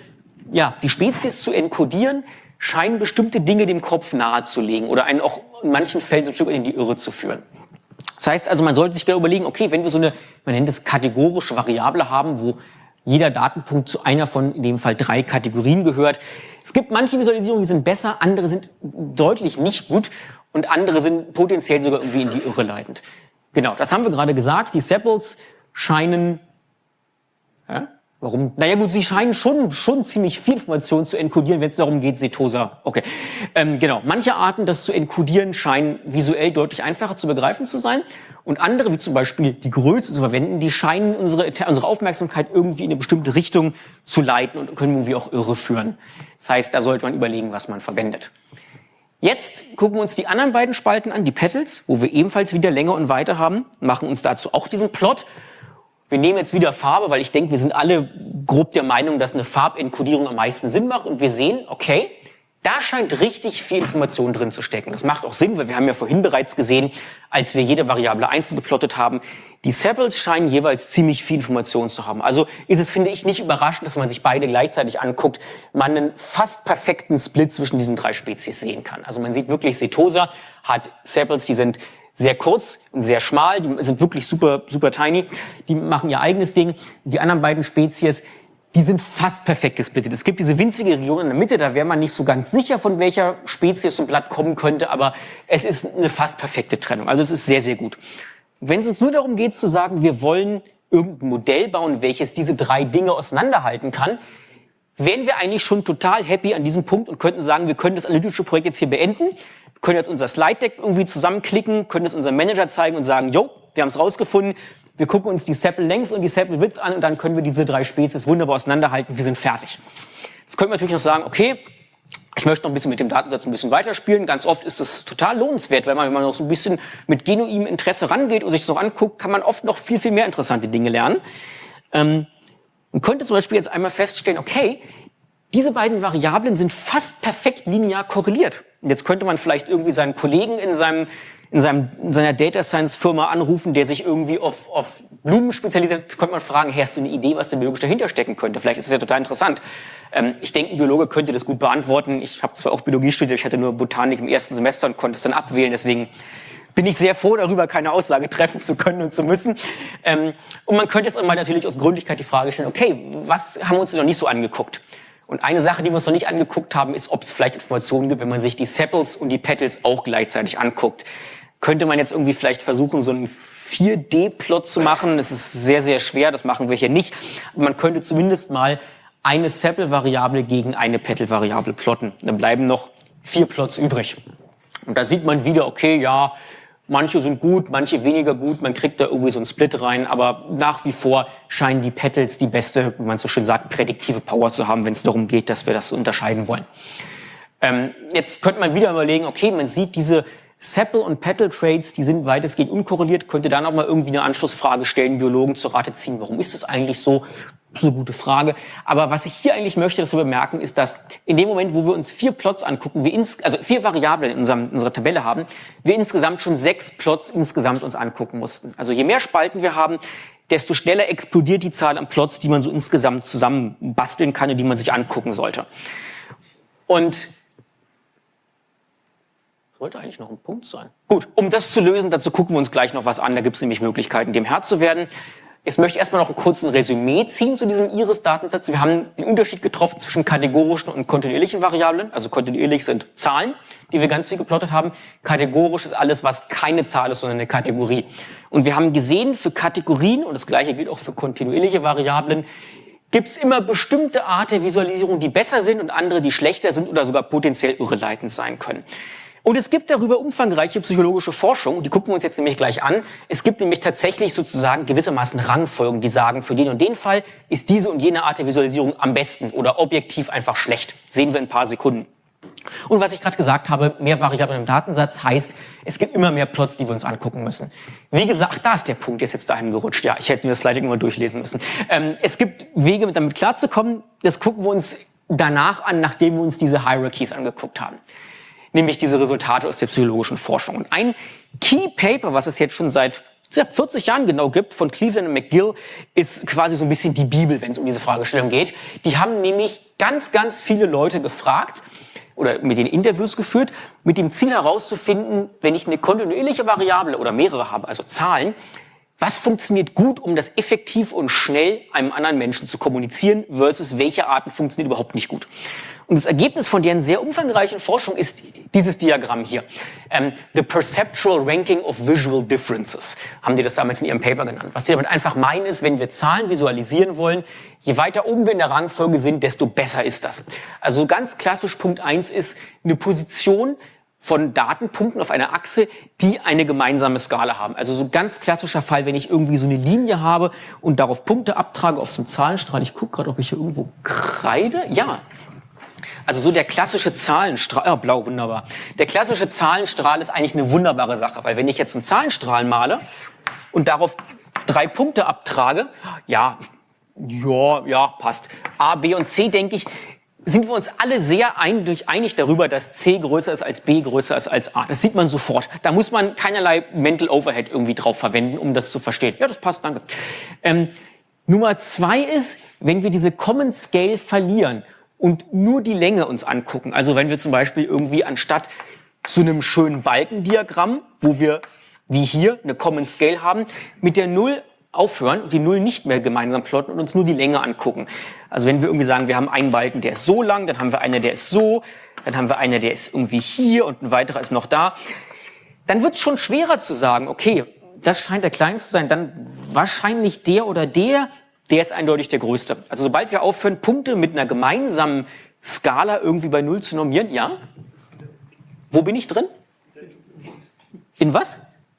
die Spezies zu enkodieren, scheinen bestimmte Dinge dem Kopf nahezulegen oder einen auch in manchen Fällen so ein Stück in die Irre zu führen. Das heißt also, man sollte sich genau überlegen, okay, wenn wir so eine, man nennt es kategorische Variable haben, wo jeder Datenpunkt zu einer von, in dem Fall 3 Kategorien gehört. Es gibt manche Visualisierungen, die sind besser, andere sind deutlich nicht gut und andere sind potenziell sogar irgendwie in die Irre leitend. Genau, das haben wir gerade gesagt. Die Sepals scheinen, warum? Naja gut, sie scheinen schon ziemlich viel Information zu enkodieren, wenn es darum geht, Setosa. Okay, genau. Manche Arten, das zu enkodieren, scheinen visuell deutlich einfacher zu begreifen zu sein. Und andere, wie zum Beispiel die Größe zu verwenden, die scheinen unsere Aufmerksamkeit irgendwie in eine bestimmte Richtung zu leiten und können irgendwie auch irre führen. Das heißt, da sollte man überlegen, was man verwendet. Jetzt gucken wir uns die anderen beiden Spalten an, die Petals, wo wir ebenfalls wieder Länge und Weite haben, machen uns dazu auch diesen Plot. Wir nehmen jetzt wieder Farbe, weil ich denke, wir sind alle grob der Meinung, dass eine Farbenkodierung am meisten Sinn macht. Und wir sehen, okay, da scheint richtig viel Information drin zu stecken. Das macht auch Sinn, weil wir haben ja vorhin bereits gesehen, als wir jede Variable einzeln geplottet haben, die Sepals scheinen jeweils ziemlich viel Information zu haben. Also ist es, finde ich, nicht überraschend, dass man sich beide gleichzeitig anguckt, man einen fast perfekten Split zwischen diesen 3 Spezies sehen kann. Also man sieht wirklich, Setosa hat Sepals, die sind sehr kurz und sehr schmal, die sind wirklich super, super tiny, die machen ihr eigenes Ding. Die anderen beiden Spezies, die sind fast perfekt gesplittet. Es gibt diese winzige Region in der Mitte, da wäre man nicht so ganz sicher, von welcher Spezies so ein Blatt kommen könnte, aber es ist eine fast perfekte Trennung. Also es ist sehr, sehr gut. Wenn es uns nur darum geht zu sagen, wir wollen irgendein Modell bauen, welches diese 3 Dinge auseinanderhalten kann, wären wir eigentlich schon total happy an diesem Punkt und könnten sagen, wir können das analytische Projekt jetzt hier beenden, wir können jetzt unser Slide-Deck irgendwie zusammenklicken, können es unserem Manager zeigen und sagen, jo, wir haben es rausgefunden, wir gucken uns die Sepal-Length und die Sepal-Width an und dann können wir diese 3 Spezies wunderbar auseinanderhalten, wir sind fertig. Jetzt können wir natürlich noch sagen, okay, ich möchte noch ein bisschen mit dem Datensatz ein bisschen weiterspielen. Ganz oft ist es total lohnenswert, weil wenn man noch so ein bisschen mit genuinem Interesse rangeht und sich das noch anguckt, kann man oft noch viel, viel mehr interessante Dinge lernen. Man könnte zum Beispiel jetzt einmal feststellen, okay, diese beiden Variablen sind fast perfekt linear korreliert. Und jetzt könnte man vielleicht irgendwie seinen Kollegen in seiner Data Science Firma anrufen, der sich irgendwie auf Blumen spezialisiert, könnte man fragen, hey, hast du eine Idee, was denn biologisch dahinter stecken könnte? Vielleicht ist es ja total interessant. Ich denke, ein Biologe könnte das gut beantworten. Ich habe zwar auch Biologie studiert, ich hatte nur Botanik im ersten Semester und konnte es dann abwählen. Deswegen bin ich sehr froh darüber, keine Aussage treffen zu können und zu müssen. Und man könnte jetzt einmal natürlich aus Gründlichkeit die Frage stellen, okay, was haben wir uns noch nicht so angeguckt? Und eine Sache, die wir uns noch nicht angeguckt haben, ist, ob es vielleicht Informationen gibt, wenn man sich die Sepals und die Petals auch gleichzeitig anguckt. Könnte man jetzt irgendwie vielleicht versuchen, so einen 4D-Plot zu machen? Das ist sehr, sehr schwer, das machen wir hier nicht. Aber man könnte zumindest mal eine Sepal-Variable gegen eine Petal-Variable plotten. Dann bleiben noch 4 Plots übrig. Und da sieht man wieder, okay, ja, manche sind gut, manche weniger gut, man kriegt da irgendwie so einen Split rein, aber nach wie vor scheinen die Petals die beste, wie man so schön sagt, prädiktive Power zu haben, wenn es darum geht, dass wir das unterscheiden wollen. Jetzt könnte man wieder überlegen, okay, man sieht diese Sepal- und Petal-Traits, die sind weitestgehend unkorreliert, könnte da noch mal irgendwie eine Anschlussfrage stellen, Biologen zur Rate ziehen. Warum ist das eigentlich so? Das ist eine gute Frage. Aber was ich hier eigentlich möchte, dass wir bemerken, ist, dass in dem Moment, wo wir uns 4 Plots angucken, also 4 Variablen in unserer Tabelle haben, wir insgesamt schon 6 Plots insgesamt uns angucken mussten. Also je mehr Spalten wir haben, desto schneller explodiert die Zahl an Plots, die man so insgesamt zusammen basteln kann und die man sich angucken sollte. Und sollte eigentlich noch ein Punkt sein. Gut, um das zu lösen, dazu gucken wir uns gleich noch was an. Da gibt es nämlich Möglichkeiten, dem Herr zu werden. Jetzt möchte ich erstmal noch einen kurzen Resümee ziehen zu diesem Iris-Datensatz. Wir haben den Unterschied getroffen zwischen kategorischen und kontinuierlichen Variablen. Also kontinuierlich sind Zahlen, die wir ganz viel geplottet haben. Kategorisch ist alles, was keine Zahl ist, sondern eine Kategorie. Und wir haben gesehen, für Kategorien, und das Gleiche gilt auch für kontinuierliche Variablen, gibt es immer bestimmte Art der Visualisierung, die besser sind und andere, die schlechter sind oder sogar potenziell irreleitend sein können. Und es gibt darüber umfangreiche psychologische Forschung, die gucken wir uns jetzt nämlich gleich an. Es gibt nämlich tatsächlich sozusagen gewissermaßen Rangfolgen, die sagen, für den und den Fall ist diese und jene Art der Visualisierung am besten oder objektiv einfach schlecht. Sehen wir in ein paar Sekunden. Und was ich gerade gesagt habe, mehr Variablen im Datensatz heißt, es gibt immer mehr Plots, die wir uns angucken müssen. Wie gesagt, da ist der Punkt, der ist jetzt dahin gerutscht. Ja, ich hätte mir das Slide immer durchlesen müssen. Es gibt Wege, damit klarzukommen. Das gucken wir uns danach an, nachdem wir uns diese Hierarchies angeguckt haben. Nämlich diese Resultate aus der psychologischen Forschung. Und ein Key Paper, was es jetzt schon seit 40 Jahren genau gibt, von Cleveland und McGill, ist quasi so ein bisschen die Bibel, wenn es um diese Fragestellung geht. Die haben nämlich ganz, ganz viele Leute gefragt oder mit denen Interviews geführt, mit dem Ziel herauszufinden, wenn ich eine kontinuierliche Variable oder mehrere habe, also Zahlen, was funktioniert gut, um das effektiv und schnell einem anderen Menschen zu kommunizieren, versus welche Arten funktionieren überhaupt nicht gut. Und das Ergebnis von deren sehr umfangreichen Forschung ist dieses Diagramm hier. The Perceptual Ranking of Visual Differences haben die das damals in ihrem Paper genannt. Was sie damit einfach meinen ist, wenn wir Zahlen visualisieren wollen, je weiter oben wir in der Rangfolge sind, desto besser ist das. Also ganz klassisch Punkt 1 ist eine Position von Datenpunkten auf einer Achse, die eine gemeinsame Skala haben. Also so ganz klassischer Fall, wenn ich irgendwie so eine Linie habe und darauf Punkte abtrage auf so einem Zahlenstrahl. Ich gucke gerade, ob ich hier irgendwo kreide. Ja. Also so der klassische Zahlenstrahl, blau, wunderbar. Der klassische Zahlenstrahl ist eigentlich eine wunderbare Sache, weil wenn ich jetzt einen Zahlenstrahl male und darauf 3 Punkte abtrage, ja, passt. A, B und C, denke ich, sind wir uns alle sehr einig darüber, dass C größer ist als B, größer ist als A. Das sieht man sofort. Da muss man keinerlei Mental Overhead irgendwie drauf verwenden, um das zu verstehen. Ja, das passt, danke. Nummer 2 ist, wenn wir diese Common Scale verlieren und nur die Länge uns angucken. Also wenn wir zum Beispiel irgendwie anstatt so einem schönen Balkendiagramm, wo wir wie hier eine Common Scale haben, mit der 0 aufhören und die 0 nicht mehr gemeinsam plotten und uns nur die Länge angucken. Also wenn wir irgendwie sagen, wir haben einen Balken, der ist so lang, dann haben wir einen, der ist so, dann haben wir einen, der ist irgendwie hier und ein weiterer ist noch da, dann wird es schon schwerer zu sagen, okay, das scheint der kleinste zu sein, dann wahrscheinlich der oder der, der ist eindeutig der größte. Also sobald wir aufhören, Punkte mit einer gemeinsamen Skala irgendwie bei 0 zu normieren, ja? Wo bin ich drin? In was?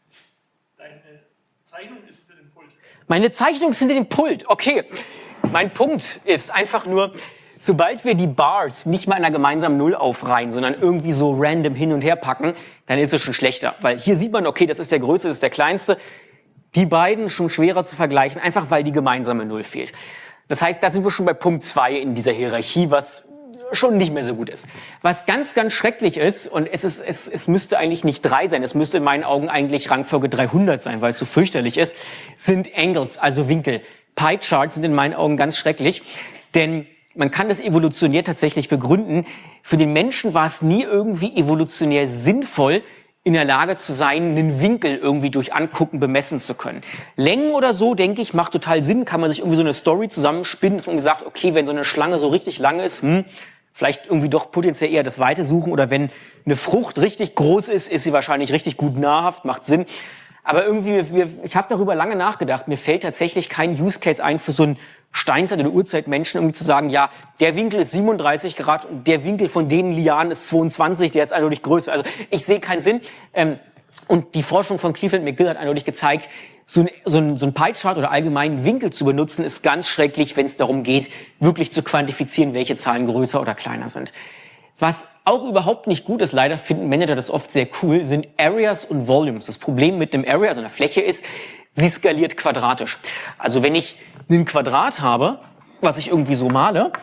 Deine Zeichnung ist hinter dem Pult. Meine Zeichnung ist hinter dem Pult, okay. Mein Punkt ist einfach nur, sobald wir die Bars nicht mal in einer gemeinsamen Null aufreihen, sondern irgendwie so random hin und her packen, dann ist es schon schlechter. Weil hier sieht man, okay, das ist der größte, das ist der kleinste. Die beiden schon schwerer zu vergleichen, einfach weil die gemeinsame Null fehlt. Das heißt, da sind wir schon bei Punkt 2 in dieser Hierarchie, was schon nicht mehr so gut ist. Was ganz, ganz schrecklich ist, und es müsste eigentlich nicht 3 sein, es müsste in meinen Augen eigentlich Rangfolge 300 sein, weil es so fürchterlich ist, sind Angles, also Winkel. Pie-Charts sind in meinen Augen ganz schrecklich, denn man kann das evolutionär tatsächlich begründen. Für den Menschen war es nie irgendwie evolutionär sinnvoll, in der Lage zu sein, einen Winkel irgendwie durch Angucken bemessen zu können. Längen oder so, denke ich, macht total Sinn. Kann man sich irgendwie so eine Story zusammenspinnen, dass man sagt, okay, wenn so eine Schlange so richtig lang ist, vielleicht irgendwie doch potenziell eher das Weite suchen. Oder wenn eine Frucht richtig groß ist sie wahrscheinlich richtig gut nahrhaft, macht Sinn. Aber irgendwie, ich habe darüber lange nachgedacht, mir fällt tatsächlich kein Use Case ein für so einen Steinzeit- oder Urzeitmenschen, irgendwie zu sagen, ja, der Winkel ist 37 Grad und der Winkel von den Lianen ist 22, der ist eindeutig größer. Also ich sehe keinen Sinn. Und die Forschung von Cleveland McGill hat eindeutig gezeigt, so ein Pie-Chart oder allgemeinen Winkel zu benutzen, ist ganz schrecklich, wenn es darum geht, wirklich zu quantifizieren, welche Zahlen größer oder kleiner sind. Was auch überhaupt nicht gut ist, leider finden Manager das oft sehr cool, sind Areas und Volumes. Das Problem mit dem Area, also einer Fläche, ist, sie skaliert quadratisch. Also wenn ich ein Quadrat habe, was ich irgendwie so male,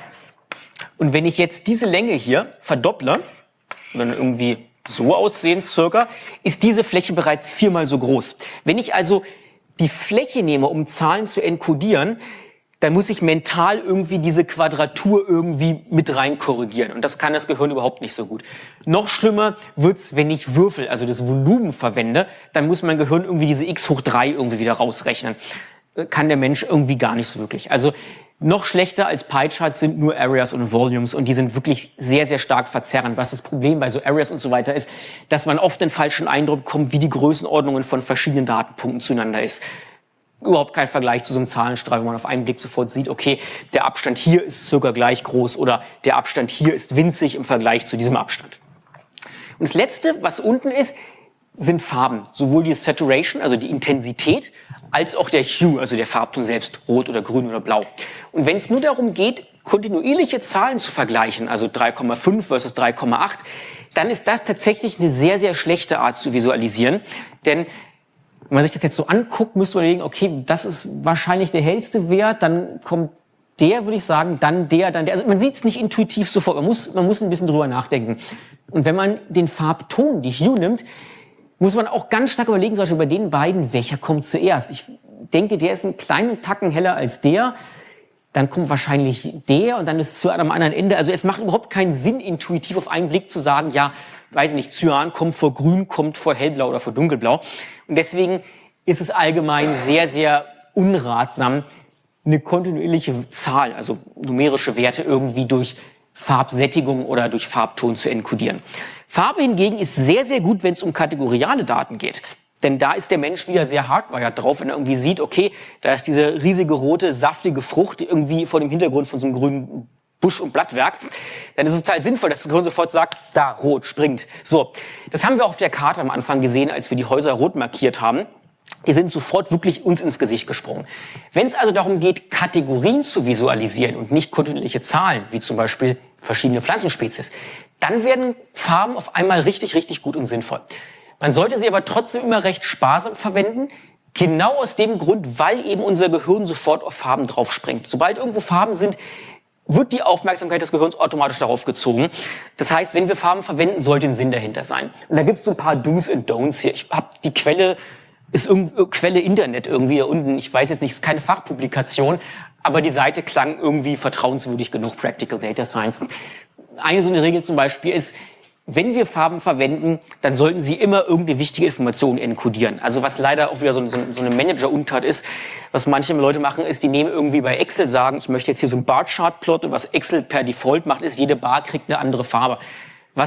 und wenn ich jetzt diese Länge hier verdopple, und dann irgendwie so aussehen circa, ist diese Fläche bereits 4-mal so groß. Wenn ich also die Fläche nehme, um Zahlen zu enkodieren, dann muss ich mental irgendwie diese Quadratur irgendwie mit rein korrigieren. Und das kann das Gehirn überhaupt nicht so gut. Noch schlimmer wird's, wenn ich Würfel, also das Volumen verwende, dann muss mein Gehirn irgendwie diese x hoch 3 irgendwie wieder rausrechnen. Kann der Mensch irgendwie gar nicht so wirklich. Also noch schlechter als Pie-Charts sind nur Areas und Volumes und die sind wirklich sehr, sehr stark verzerrend. Was das Problem bei so Areas und so weiter ist, dass man oft den falschen Eindruck bekommt, wie die Größenordnungen von verschiedenen Datenpunkten zueinander ist. Überhaupt kein Vergleich zu so einem Zahlenstrahl, wo man auf einen Blick sofort sieht, okay, der Abstand hier ist circa gleich groß oder der Abstand hier ist winzig im Vergleich zu diesem Abstand. Und das Letzte, was unten ist, sind Farben. Sowohl die Saturation, also die Intensität, als auch der Hue, also der Farbton selbst, rot oder grün oder blau. Und wenn es nur darum geht, kontinuierliche Zahlen zu vergleichen, also 3,5 versus 3,8, dann ist das tatsächlich eine sehr, sehr schlechte Art zu visualisieren. Denn wenn man sich das jetzt so anguckt, müsste man überlegen, okay, das ist wahrscheinlich der hellste Wert, dann kommt der, würde ich sagen, dann der. Also man sieht es nicht intuitiv sofort, man muss ein bisschen drüber nachdenken. Und wenn man den Farbton, die Hue nimmt, muss man auch ganz stark überlegen, zum Beispiel bei den beiden, welcher kommt zuerst. Ich denke, der ist einen kleinen Tacken heller als der. Dann kommt wahrscheinlich der und dann ist es zu einem anderen Ende. Also es macht überhaupt keinen Sinn, intuitiv auf einen Blick zu sagen, ja, weiß ich nicht, Cyan kommt vor Grün, kommt vor Hellblau oder vor Dunkelblau. Und deswegen ist es allgemein sehr, sehr unratsam, eine kontinuierliche Zahl, also numerische Werte irgendwie durch Farbsättigung oder durch Farbton zu enkodieren. Farbe hingegen ist sehr, sehr gut, wenn es um kategoriale Daten geht. Denn da ist der Mensch wieder sehr hardwired drauf, wenn er irgendwie sieht, okay, da ist diese riesige rote, saftige Frucht irgendwie vor dem Hintergrund von so einem grünen Busch- und Blattwerk, dann ist es total sinnvoll, dass das Gehirn sofort sagt, da, rot, springt. So, das haben wir auf der Karte am Anfang gesehen, als wir die Häuser rot markiert haben. Die sind sofort wirklich uns ins Gesicht gesprungen. Wenn es also darum geht, Kategorien zu visualisieren und nicht kontinuierliche Zahlen, wie zum Beispiel verschiedene Pflanzenspezies, dann werden Farben auf einmal richtig, richtig gut und sinnvoll. Man sollte sie aber trotzdem immer recht sparsam verwenden, genau aus dem Grund, weil eben unser Gehirn sofort auf Farben draufspringt. Sobald irgendwo Farben sind, wird die Aufmerksamkeit des Gehirns automatisch darauf gezogen. Das heißt, wenn wir Farben verwenden, sollte ein Sinn dahinter sein. Und da gibt es so ein paar Do's und Don'ts hier. Ich habe die Quelle, ist Quelle Internet irgendwie hier unten. Ich weiß jetzt nicht, es ist keine Fachpublikation, aber die Seite klang irgendwie vertrauenswürdig genug, Practical Data Science. Eine so eine Regel zum Beispiel ist, wenn wir Farben verwenden, dann sollten sie immer irgendeine wichtige Information enkodieren. Also was leider auch wieder so eine Manager-Untat ist, was manche Leute machen, ist, die nehmen irgendwie bei Excel sagen, ich möchte jetzt hier so einen Bar-Chart-Plot und was Excel per Default macht, ist, jede Bar kriegt eine andere Farbe. Was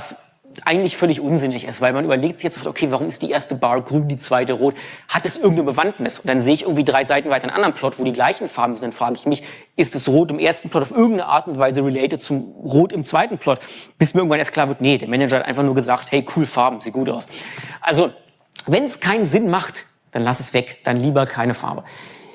eigentlich völlig unsinnig ist, weil man überlegt sich jetzt, okay, warum ist die erste Bar grün, die zweite rot? Hat es irgendeine Bewandtnis? Und dann sehe ich irgendwie 3 Seiten weiter einen anderen Plot, wo die gleichen Farben sind. Dann frage ich mich, ist das Rot im ersten Plot auf irgendeine Art und Weise related zum Rot im zweiten Plot? Bis mir irgendwann erst klar wird, nee, der Manager hat einfach nur gesagt, hey, cool Farben, sieht gut aus. Also, wenn es keinen Sinn macht, dann lass es weg, dann lieber keine Farbe.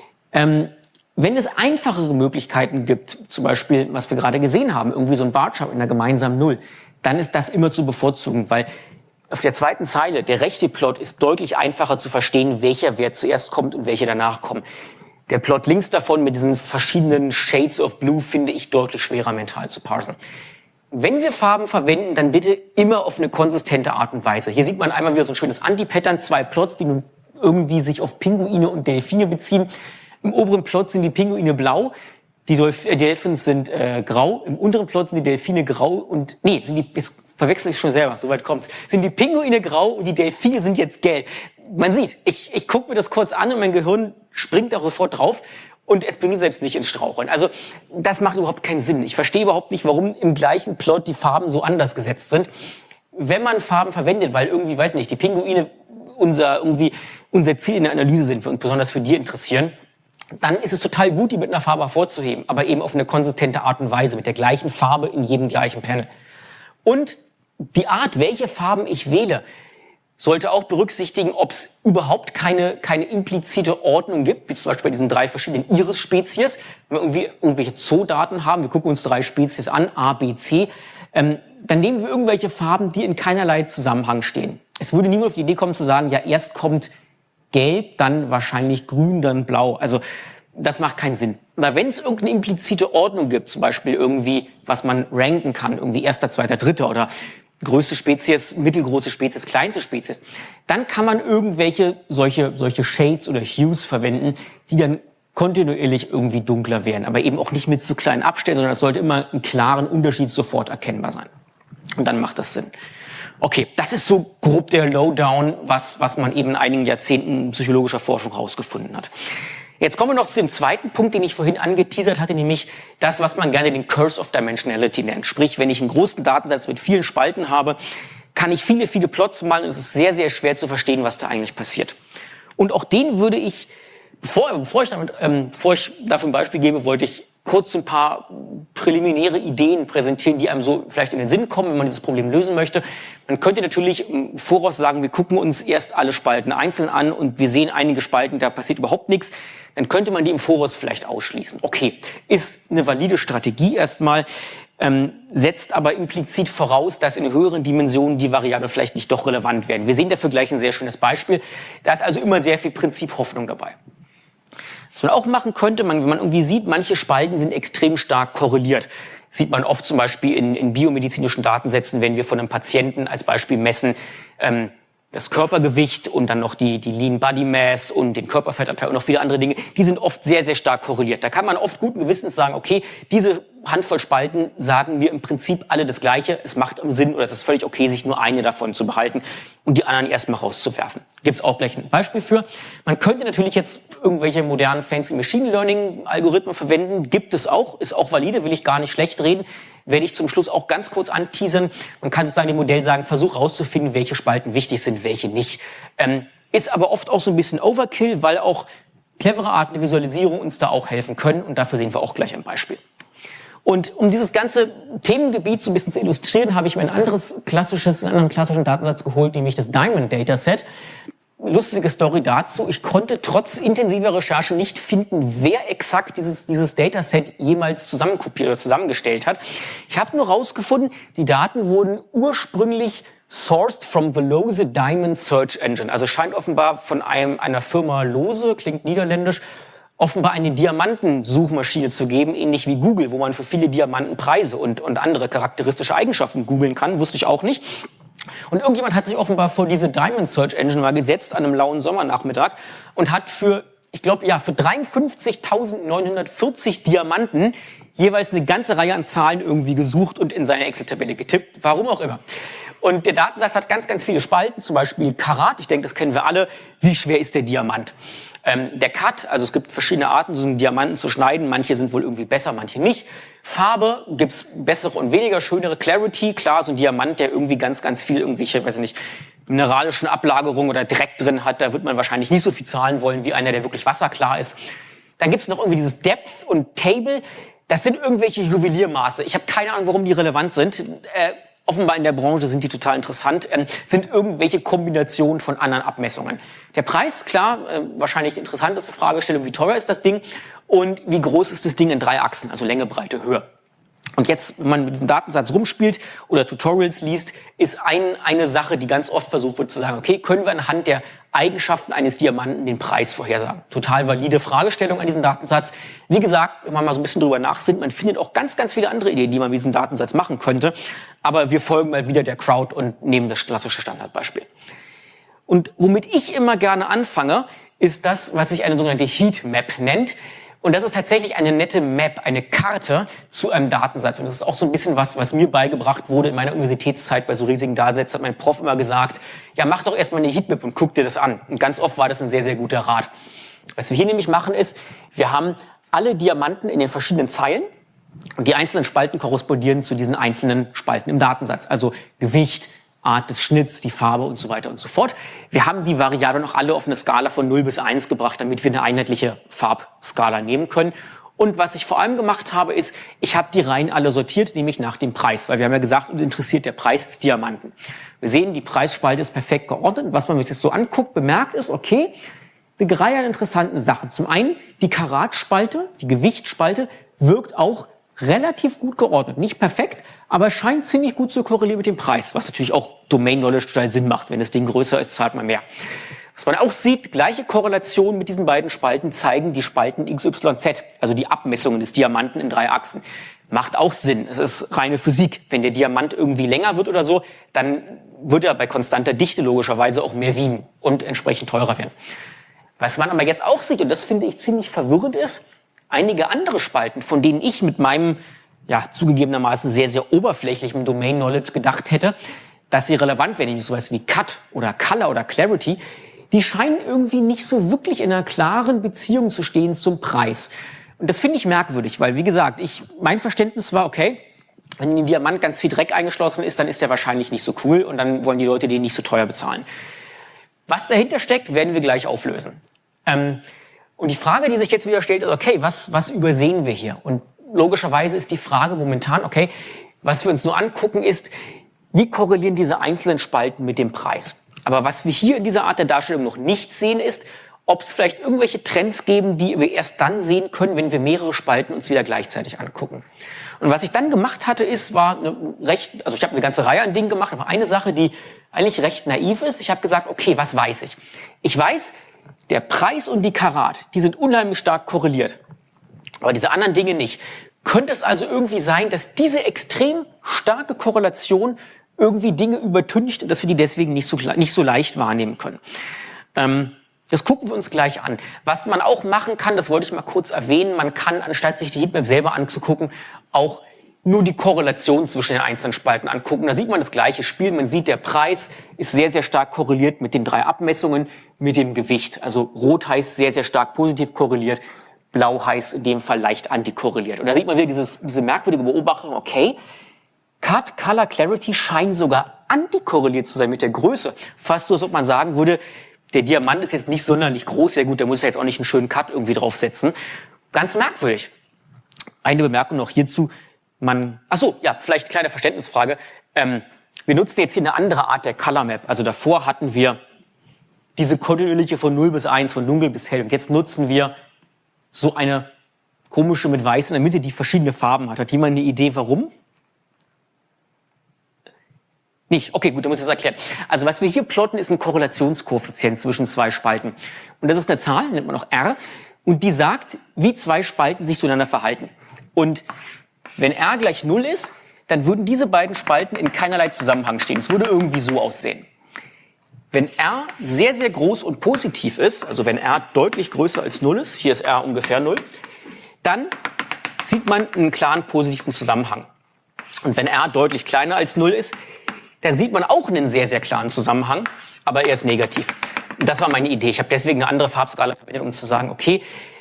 Wenn es einfachere Möglichkeiten gibt, zum Beispiel, was wir gerade gesehen haben, irgendwie so ein Barchart in einer gemeinsamen Null, dann ist das immer zu bevorzugen, weil auf der zweiten Zeile, der rechte Plot ist deutlich einfacher zu verstehen, welcher Wert zuerst kommt und welche danach kommen. Der Plot links davon mit diesen verschiedenen Shades of Blue finde ich deutlich schwerer mental zu parsen. Wenn wir Farben verwenden, dann bitte immer auf eine konsistente Art und Weise. Hier sieht man einmal wieder so ein schönes Anti-Pattern, 2 Plots, die nun irgendwie sich auf Pinguine und Delfine beziehen. Im oberen Plot sind die Pinguine blau, die Delfins sind grau, im unteren Plot sind die Delfine grau und, nee, jetzt verwechsel ich schon selber, soweit kommt's. Sind die Pinguine grau und die Delfine sind jetzt gelb. Man sieht, ich gucke mir das kurz an und mein Gehirn springt da sofort drauf und es bringt selbst nicht ins Straucheln. Also, das macht überhaupt keinen Sinn. Ich verstehe überhaupt nicht, warum im gleichen Plot die Farben so anders gesetzt sind. Wenn man Farben verwendet, weil irgendwie, weiß nicht, die Pinguine unser Ziel in der Analyse sind und besonders für die interessieren, dann ist es total gut, die mit einer Farbe hervorzuheben, aber eben auf eine konsistente Art und Weise, mit der gleichen Farbe in jedem gleichen Panel. Und die Art, welche Farben ich wähle, sollte auch berücksichtigen, ob es überhaupt keine implizite Ordnung gibt, wie zum Beispiel bei diesen 3 verschiedenen Iris-Spezies. Wenn wir irgendwie irgendwelche Zoodaten haben, wir gucken uns 3 Spezies an, A, B, C, dann nehmen wir irgendwelche Farben, die in keinerlei Zusammenhang stehen. Es würde niemand auf die Idee kommen zu sagen, ja, erst kommt Gelb, dann wahrscheinlich Grün, dann Blau. Also das macht keinen Sinn. Aber wenn es irgendeine implizite Ordnung gibt, zum Beispiel irgendwie, was man ranken kann, irgendwie erster, zweiter, dritter oder größte Spezies, mittelgroße Spezies, kleinste Spezies, dann kann man irgendwelche solche Shades oder Hues verwenden, die dann kontinuierlich irgendwie dunkler werden, aber eben auch nicht mit zu kleinen Abständen, sondern es sollte immer einen klaren Unterschied sofort erkennbar sein. Und dann macht das Sinn. Okay, das ist so grob der Lowdown, was man eben in einigen Jahrzehnten psychologischer Forschung herausgefunden hat. Jetzt kommen wir noch zu dem zweiten Punkt, den ich vorhin angeteasert hatte, nämlich das, was man gerne den Curse of Dimensionality nennt. Sprich, wenn ich einen großen Datensatz mit vielen Spalten habe, kann ich viele Plots malen und es ist sehr, sehr schwer zu verstehen, was da eigentlich passiert. Und auch den würde ich, bevor ich dafür ein Beispiel gebe, wollte ich kurz ein paar präliminäre Ideen präsentieren, die einem so vielleicht in den Sinn kommen, wenn man dieses Problem lösen möchte. Man könnte natürlich im Voraus sagen, wir gucken uns erst alle Spalten einzeln an und wir sehen einige Spalten, da passiert überhaupt nichts. Dann könnte man die im Voraus vielleicht ausschließen. Okay, ist eine valide Strategie erstmal, setzt aber implizit voraus, dass in höheren Dimensionen die Variablen vielleicht nicht doch relevant werden. Wir sehen dafür gleich ein sehr schönes Beispiel. Da ist also immer sehr viel Prinzip Hoffnung dabei. Was man auch machen könnte, wenn man irgendwie sieht, manche Spalten sind extrem stark korreliert. Sieht man oft zum Beispiel in biomedizinischen Datensätzen, wenn wir von einem Patienten als Beispiel messen, das Körpergewicht und dann noch die Lean Body Mass und den Körperfettanteil und noch viele andere Dinge, die sind oft sehr, sehr stark korreliert. Da kann man oft guten Gewissens sagen, okay, diese Handvoll Spalten sagen wir im Prinzip alle das Gleiche. Es macht Sinn oder es ist völlig okay, sich nur eine davon zu behalten und die anderen erstmal rauszuwerfen. Gibt's auch gleich ein Beispiel für. Man könnte natürlich jetzt irgendwelche modernen fancy Machine Learning Algorithmen verwenden. Gibt es auch, ist auch valide, will ich gar nicht schlecht reden. Werde ich zum Schluss auch ganz kurz anteasern. Man kann sozusagen dem Modell sagen, versuch rauszufinden, welche Spalten wichtig sind, welche nicht. Ist aber oft auch so ein bisschen Overkill, weil auch clevere Arten der Visualisierung uns da auch helfen können. Und dafür sehen wir auch gleich ein Beispiel. Und um dieses ganze Themengebiet so ein bisschen zu illustrieren, habe ich mir einen anderen klassischen Datensatz geholt, nämlich das Diamond Dataset. Lustige Story dazu. Ich konnte trotz intensiver Recherche nicht finden, wer exakt dieses Dataset jemals zusammenkopiert oder zusammengestellt hat. Ich habe nur rausgefunden, die Daten wurden ursprünglich sourced from the Lose Diamond Search Engine. Also scheint offenbar von einer Firma Lose, klingt niederländisch, offenbar eine Diamantensuchmaschine zu geben, ähnlich wie Google, wo man für viele Diamanten Preise und andere charakteristische Eigenschaften googeln kann. Wusste ich auch nicht. Und irgendjemand hat sich offenbar vor diese Diamond Search Engine mal gesetzt an einem lauen Sommernachmittag und hat für 53.940 Diamanten jeweils eine ganze Reihe an Zahlen irgendwie gesucht und in seine Excel-Tabelle getippt, warum auch immer. Und der Datensatz hat ganz, ganz viele Spalten, zum Beispiel Karat, ich denke, das kennen wir alle, wie schwer ist der Diamant? Der Cut, also es gibt verschiedene Arten, so einen Diamanten zu schneiden. Manche sind wohl irgendwie besser, manche nicht. Farbe gibt's bessere und weniger schönere. Clarity, klar, so ein Diamant, der irgendwie ganz, ganz viel irgendwelche, weiß ich nicht, mineralischen Ablagerungen oder Dreck drin hat, da wird man wahrscheinlich nicht so viel zahlen wollen wie einer, der wirklich wasserklar ist. Dann gibt's noch irgendwie dieses Depth und Table. Das sind irgendwelche Juweliermaße. Ich habe keine Ahnung, warum die relevant sind. Offenbar in der Branche sind die total interessant, sind irgendwelche Kombinationen von anderen Abmessungen. Der Preis, klar, wahrscheinlich die interessanteste Fragestellung, wie teuer ist das Ding und wie groß ist das Ding in 3 Achsen, also Länge, Breite, Höhe. Und jetzt, wenn man mit diesem Datensatz rumspielt oder Tutorials liest, ist eine Sache, die ganz oft versucht wird zu sagen, okay, können wir anhand der Eigenschaften eines Diamanten den Preis vorhersagen? Total valide Fragestellung an diesem Datensatz. Wie gesagt, wenn man mal so ein bisschen drüber nachsinnt, man findet auch ganz, ganz viele andere Ideen, die man mit diesem Datensatz machen könnte. Aber wir folgen mal wieder der Crowd und nehmen das klassische Standardbeispiel. Und womit ich immer gerne anfange, ist das, was sich eine sogenannte Heatmap nennt. Und das ist tatsächlich eine nette Map, eine Karte zu einem Datensatz. Und das ist auch so ein bisschen was mir beigebracht wurde in meiner Universitätszeit bei so riesigen Datensätzen, hat mein Prof immer gesagt, ja, mach doch erstmal eine Heatmap und guck dir das an. Und ganz oft war das ein sehr, sehr guter Rat. Was wir hier nämlich machen ist, wir haben alle Diamanten in den verschiedenen Zeilen und die einzelnen Spalten korrespondieren zu diesen einzelnen Spalten im Datensatz. Also Gewicht, Art des Schnitts, die Farbe und so weiter und so fort. Wir haben die Variablen auch alle auf eine Skala von 0 bis 1 gebracht, damit wir eine einheitliche Farbskala nehmen können. Und was ich vor allem gemacht habe, ist, ich habe die Reihen alle sortiert, nämlich nach dem Preis. Weil wir haben ja gesagt, uns interessiert der Preis des Diamanten. Wir sehen, die Preisspalte ist perfekt geordnet. Was man sich das so anguckt, bemerkt ist, okay, eine Reihe an interessanten Sachen. Zum einen, die Karatspalte, die Gewichtsspalte, wirkt auch relativ gut geordnet. Nicht perfekt, aber scheint ziemlich gut zu korrelieren mit dem Preis, was natürlich auch Domain Knowledge total Sinn macht. Wenn das Ding größer ist, zahlt man mehr. Was man auch sieht, gleiche Korrelation mit diesen beiden Spalten zeigen die Spalten XYZ, also die Abmessungen des Diamanten in 3 Achsen. Macht auch Sinn. Es ist reine Physik. Wenn der Diamant irgendwie länger wird oder so, dann wird er bei konstanter Dichte logischerweise auch mehr wiegen und entsprechend teurer werden. Was man aber jetzt auch sieht, und das finde ich ziemlich verwirrend ist, einige andere Spalten, von denen ich mit meinem, ja, zugegebenermaßen sehr, sehr oberflächlichen Domain-Knowledge gedacht hätte, dass sie relevant wären, nämlich sowas wie Cut oder Color oder Clarity, die scheinen irgendwie nicht so wirklich in einer klaren Beziehung zu stehen zum Preis. Und das finde ich merkwürdig, weil, wie gesagt, mein Verständnis war, okay, wenn in dem Diamant ganz viel Dreck eingeschlossen ist, dann ist der wahrscheinlich nicht so cool und dann wollen die Leute den nicht so teuer bezahlen. Was dahinter steckt, werden wir gleich auflösen. Und die Frage, die sich jetzt wieder stellt, ist, okay, was übersehen wir hier? Und logischerweise ist die Frage momentan, okay, was wir uns nur angucken ist, wie korrelieren diese einzelnen Spalten mit dem Preis? Aber was wir hier in dieser Art der Darstellung noch nicht sehen, ist, ob es vielleicht irgendwelche Trends geben, die wir erst dann sehen können, wenn wir mehrere Spalten uns wieder gleichzeitig angucken. Und was ich dann gemacht hatte, ich habe eine ganze Reihe an Dingen gemacht, aber eine Sache, die eigentlich recht naiv ist, ich habe gesagt, okay, was weiß ich? Ich weiß, der Preis und die Karat, die sind unheimlich stark korreliert. Aber diese anderen Dinge nicht. Könnte es also irgendwie sein, dass diese extrem starke Korrelation irgendwie Dinge übertüncht und dass wir die deswegen nicht so leicht wahrnehmen können? Das gucken wir uns gleich an. Was man auch machen kann, das wollte ich mal kurz erwähnen, man kann, anstatt sich die Heatmap selber anzugucken, auch nur die Korrelation zwischen den einzelnen Spalten angucken. Da sieht man das gleiche Spiel. Man sieht, der Preis ist sehr, sehr stark korreliert mit den 3 Abmessungen, mit dem Gewicht. Also rot heißt sehr, sehr stark positiv korreliert, blau heißt in dem Fall leicht antikorreliert. Und da sieht man wieder diese merkwürdige Beobachtung, okay, Cut, Color, Clarity scheinen sogar antikorreliert zu sein mit der Größe. Fast so, als ob man sagen würde, der Diamant ist jetzt nicht sonderlich groß, ja gut, der muss ja jetzt auch nicht einen schönen Cut irgendwie draufsetzen. Ganz merkwürdig. Eine Bemerkung noch hierzu. Vielleicht kleine Verständnisfrage. Wir nutzen jetzt hier eine andere Art der Color Map. Also davor hatten wir diese kontinuierliche von 0 bis 1, von dunkel bis hell. Und jetzt nutzen wir so eine komische mit weiß in der Mitte, die verschiedene Farben hat. Hat jemand eine Idee, warum? Nicht? Okay, gut, dann muss ich das erklären. Also was wir hier plotten, ist ein Korrelationskoeffizient zwischen 2 Spalten. Und das ist eine Zahl, nennt man auch R. Und die sagt, wie 2 Spalten sich zueinander verhalten. Und wenn R gleich 0 ist, dann würden diese beiden Spalten in keinerlei Zusammenhang stehen. Es würde irgendwie so aussehen. Wenn R sehr, sehr groß und positiv ist, also wenn R deutlich größer als 0 ist, hier ist R ungefähr 0, dann sieht man einen klaren positiven Zusammenhang. Und wenn R deutlich kleiner als 0 ist, dann sieht man auch einen sehr, sehr klaren Zusammenhang, aber er ist negativ. Das war meine Idee. Ich habe deswegen eine andere Farbskala verwendet, um zu sagen, okay,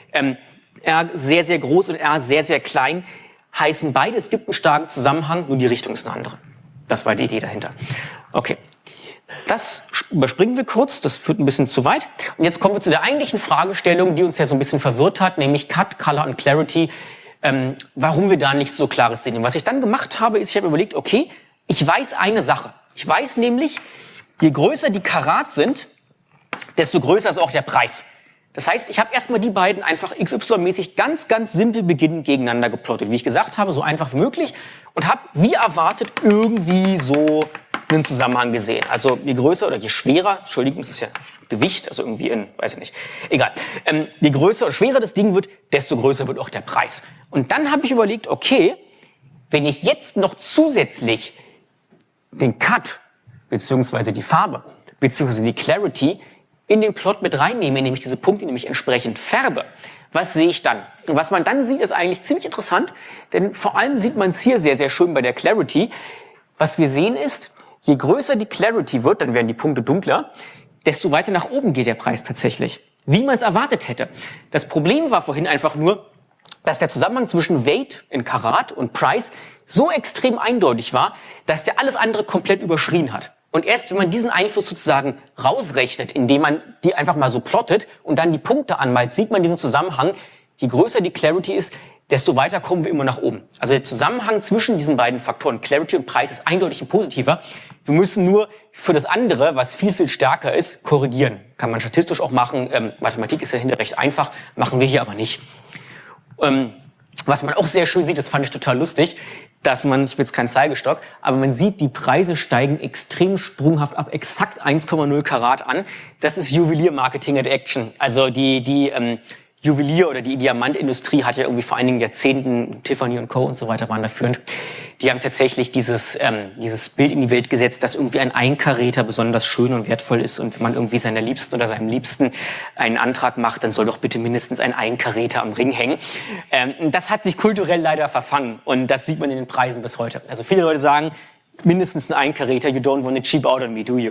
R sehr, sehr groß und R sehr, sehr klein heißen beide, es gibt einen starken Zusammenhang, nur die Richtung ist eine andere. Das war die Idee dahinter. Okay, das überspringen wir kurz, das führt ein bisschen zu weit. Und jetzt kommen wir zu der eigentlichen Fragestellung, die uns ja so ein bisschen verwirrt hat, nämlich Cut, Color und Clarity, warum wir da nicht so klares sehen. Und was ich dann gemacht habe, ist, ich habe überlegt, okay, ich weiß eine Sache. Ich weiß nämlich, je größer die Karat sind, desto größer ist auch der Preis. Das heißt, ich habe erstmal die beiden einfach XY-mäßig ganz, ganz simpel beginnend gegeneinander geplottet. Wie ich gesagt habe, so einfach wie möglich. Und habe, wie erwartet, irgendwie so einen Zusammenhang gesehen. Also je größer oder je schwerer, Entschuldigung, das ist ja Gewicht, also irgendwie weiß ich nicht, egal. Je größer oder schwerer das Ding wird, desto größer wird auch der Preis. Und dann habe ich überlegt, okay, wenn ich jetzt noch zusätzlich den Cut, beziehungsweise die Farbe, beziehungsweise die Clarity in den Plot mit reinnehme, nämlich diese Punkte, nämlich entsprechend färbe, was sehe ich dann? Und was man dann sieht, ist eigentlich ziemlich interessant, denn vor allem sieht man es hier sehr, sehr schön bei der Clarity. Was wir sehen ist, je größer die Clarity wird, dann werden die Punkte dunkler, desto weiter nach oben geht der Preis tatsächlich, wie man es erwartet hätte. Das Problem war vorhin einfach nur, dass der Zusammenhang zwischen Weight in Karat und Price so extrem eindeutig war, dass der alles andere komplett überschrien hat. Und erst wenn man diesen Einfluss sozusagen rausrechnet, indem man die einfach mal so plottet und dann die Punkte anmalt, sieht man diesen Zusammenhang. Je größer die Clarity ist, desto weiter kommen wir immer nach oben. Also der Zusammenhang zwischen diesen beiden Faktoren, Clarity und Preis, ist eindeutig ein positiver. Wir müssen nur für das andere, was viel, viel stärker ist, korrigieren. Kann man statistisch auch machen. Mathematik ist ja hinterher recht einfach, machen wir hier aber nicht. Was man auch sehr schön sieht, das fand ich total lustig, dass man, ich habe jetzt keinen Zeigestock, aber man sieht, die Preise steigen extrem sprunghaft ab, exakt 1,0 Karat an. Das ist Juwelier-Marketing at Action. Also die Juwelier- oder die Diamantindustrie hat ja irgendwie vor einigen Jahrzehnten, Tiffany & Co. und so weiter waren da führend. Die haben tatsächlich dieses Bild in die Welt gesetzt, dass irgendwie ein Einkaräter besonders schön und wertvoll ist. Und wenn man irgendwie seiner Liebsten oder seinem Liebsten einen Antrag macht, dann soll doch bitte mindestens ein Einkaräter am Ring hängen. Das hat sich kulturell leider verfangen. Und das sieht man in den Preisen bis heute. Also viele Leute sagen, mindestens ein Einkaräter, you don't want to cheap out on me, do you?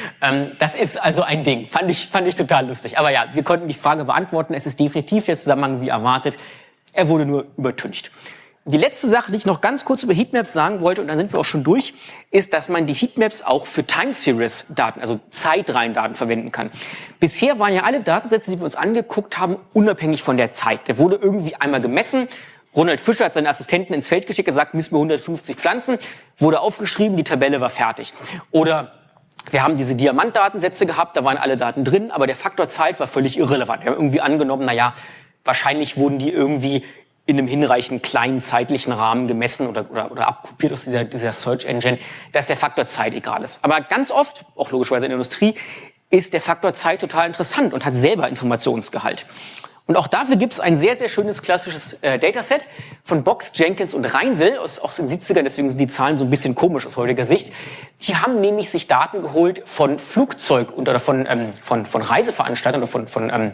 Das ist also ein Ding. Fand ich total lustig. Aber ja, wir konnten die Frage beantworten. Es ist definitiv der Zusammenhang wie erwartet. Er wurde nur übertüncht. Die letzte Sache, die ich noch ganz kurz über Heatmaps sagen wollte, und dann sind wir auch schon durch, ist, dass man die Heatmaps auch für Time-Series-Daten, also Zeitreihendaten verwenden kann. Bisher waren ja alle Datensätze, die wir uns angeguckt haben, unabhängig von der Zeit. Der wurde irgendwie einmal gemessen. Ronald Fischer hat seinen Assistenten ins Feld geschickt, gesagt, miss mir 150 Pflanzen, wurde aufgeschrieben, die Tabelle war fertig. Oder wir haben diese Diamantdatensätze gehabt, da waren alle Daten drin, aber der Faktor Zeit war völlig irrelevant. Wir haben irgendwie angenommen, wahrscheinlich wurden die irgendwie in einem hinreichend kleinen zeitlichen Rahmen gemessen oder abkopiert aus dieser Search Engine, dass der Faktor Zeit egal ist. Aber ganz oft, auch logischerweise in der Industrie, ist der Faktor Zeit total interessant und hat selber Informationsgehalt. Und auch dafür gibt es ein sehr, sehr schönes klassisches Dataset von Box, Jenkins und Reinsel aus den 70ern, deswegen sind die Zahlen so ein bisschen komisch aus heutiger Sicht. Die haben nämlich sich Daten geholt von Flugzeug oder von Reiseveranstaltern oder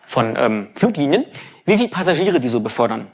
von Fluglinien, wie viele Passagiere die so befördern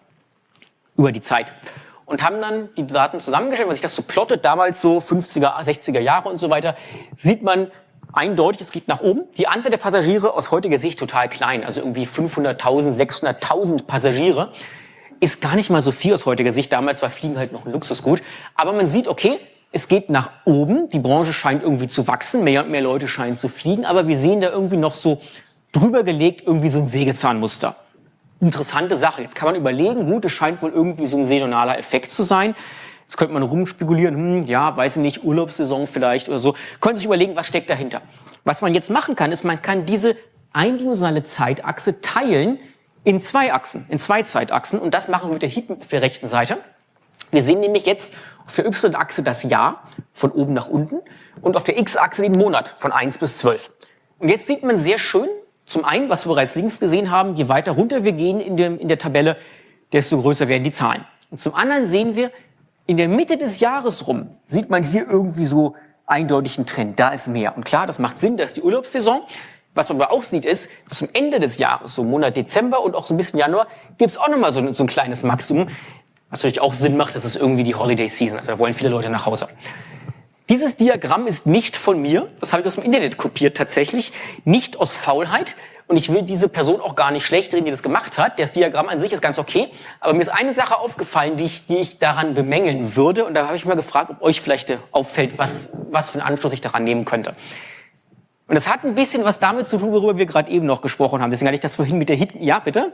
über die Zeit. Und haben dann die Daten zusammengestellt, wenn sich das so plottet, damals so 50er, 60er Jahre und so weiter, sieht man eindeutig, es geht nach oben. Die Anzahl der Passagiere aus heutiger Sicht total klein, also irgendwie 500.000, 600.000 Passagiere, ist gar nicht mal so viel aus heutiger Sicht. Damals war Fliegen halt noch ein Luxusgut. Aber man sieht, okay, es geht nach oben, die Branche scheint irgendwie zu wachsen, mehr und mehr Leute scheinen zu fliegen, aber wir sehen da irgendwie noch so drüber gelegt irgendwie so ein Sägezahnmuster. Interessante Sache. Jetzt kann man überlegen, gut, es scheint wohl irgendwie so ein saisonaler Effekt zu sein. Jetzt könnte man rumspekulieren, weiß ich nicht, Urlaubssaison vielleicht oder so. Könnte sich überlegen, was steckt dahinter. Was man jetzt machen kann, ist, man kann diese eindimensionale Zeitachse teilen in zwei Achsen, in zwei Zeitachsen. Und das machen wir mit der Heatmap auf der rechten Seite. Wir sehen nämlich jetzt auf der Y-Achse das Jahr von oben nach unten und auf der X-Achse den Monat von 1 bis 12. Und jetzt sieht man sehr schön, zum einen, was wir bereits links gesehen haben, je weiter runter wir gehen in der Tabelle, desto größer werden die Zahlen. Und zum anderen sehen wir, in der Mitte des Jahres rum sieht man hier irgendwie so eindeutig einen Trend. Da ist mehr. Und klar, das macht Sinn, da ist die Urlaubssaison. Was man aber auch sieht, ist, zum Ende des Jahres, so Monat Dezember und auch so ein bisschen Januar, gibt es auch nochmal so ein kleines Maximum. Was natürlich auch Sinn macht, das ist irgendwie die Holiday Season. Also da wollen viele Leute nach Hause. Dieses Diagramm ist nicht von mir, das habe ich aus dem Internet kopiert tatsächlich, nicht aus Faulheit. Und ich will diese Person auch gar nicht schlecht reden, die das gemacht hat. Das Diagramm an sich ist ganz okay. Aber mir ist eine Sache aufgefallen, die ich daran bemängeln würde. Und da habe ich mal gefragt, ob euch vielleicht auffällt, was für einen Anstoß ich daran nehmen könnte. Und das hat ein bisschen was damit zu tun, worüber wir gerade eben noch gesprochen haben. Deswegen hatte ich das vorhin mit der Ja, bitte?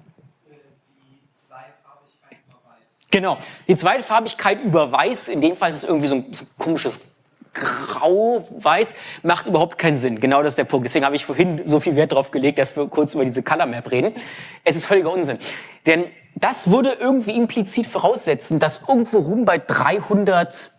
Die Zweifarbigkeit über Weiß. Genau, die Zweifarbigkeit über Weiß, in dem Fall ist es irgendwie so ein komisches Grau-Weiß, macht überhaupt keinen Sinn. Genau das ist der Punkt. Deswegen habe ich vorhin so viel Wert darauf gelegt, dass wir kurz über diese Color Map reden. Es ist völliger Unsinn. Denn das würde irgendwie implizit voraussetzen, dass irgendwo rum bei 360,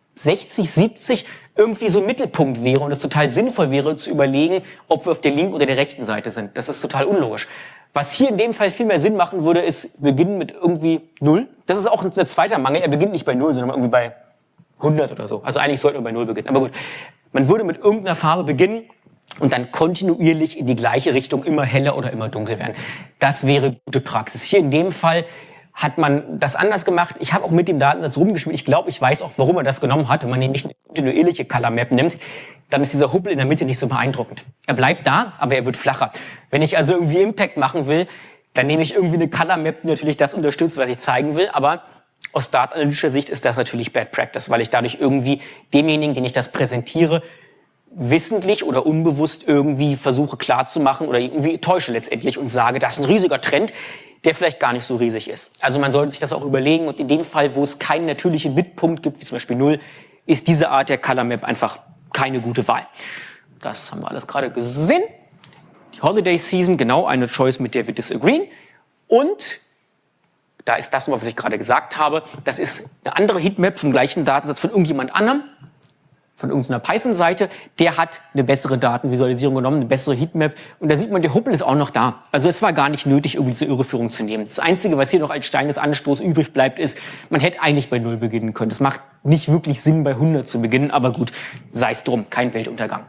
70 irgendwie so ein Mittelpunkt wäre und es total sinnvoll wäre zu überlegen, ob wir auf der linken oder der rechten Seite sind. Das ist total unlogisch. Was hier in dem Fall viel mehr Sinn machen würde, ist beginnen mit irgendwie 0. Das ist auch ein zweiter Mangel. Er beginnt nicht bei 0, sondern irgendwie bei 100 oder so. Also eigentlich sollten wir bei 0 beginnen. Aber gut, man würde mit irgendeiner Farbe beginnen und dann kontinuierlich in die gleiche Richtung immer heller oder immer dunkel werden. Das wäre gute Praxis. Hier in dem Fall hat man das anders gemacht. Ich habe auch mit dem Datensatz rumgespielt. Ich glaube, ich weiß auch, warum er das genommen hat. Wenn man nämlich eine kontinuierliche Color Map nimmt, dann ist dieser Hubbel in der Mitte nicht so beeindruckend. Er bleibt da, aber er wird flacher. Wenn ich also irgendwie Impact machen will, dann nehme ich irgendwie eine Color Map, die natürlich das unterstützt, was ich zeigen will. Aber aus datenanalytischer Sicht ist das natürlich Bad Practice, weil ich dadurch irgendwie demjenigen, den ich das präsentiere, wissentlich oder unbewusst irgendwie versuche klarzumachen oder irgendwie täusche letztendlich und sage, das ist ein riesiger Trend, der vielleicht gar nicht so riesig ist. Also man sollte sich das auch überlegen und in dem Fall, wo es keinen natürlichen Bitpunkt gibt, wie zum Beispiel 0, ist diese Art der Color Map einfach keine gute Wahl. Das haben wir alles gerade gesehen. Die Holiday Season, genau eine Choice, mit der wir disagreeen. Und da ist das, was ich gerade gesagt habe, das ist eine andere Heatmap vom gleichen Datensatz von irgendjemand anderem, von irgendeiner Python-Seite, der hat eine bessere Datenvisualisierung genommen, eine bessere Heatmap. Und da sieht man, der Hubbel ist auch noch da. Also es war gar nicht nötig, irgendwie diese Irreführung zu nehmen. Das Einzige, was hier noch als Stein des Anstoßes übrig bleibt, ist, man hätte eigentlich bei 0 beginnen können. Das macht nicht wirklich Sinn, bei 100 zu beginnen, aber gut, sei es drum, kein Weltuntergang.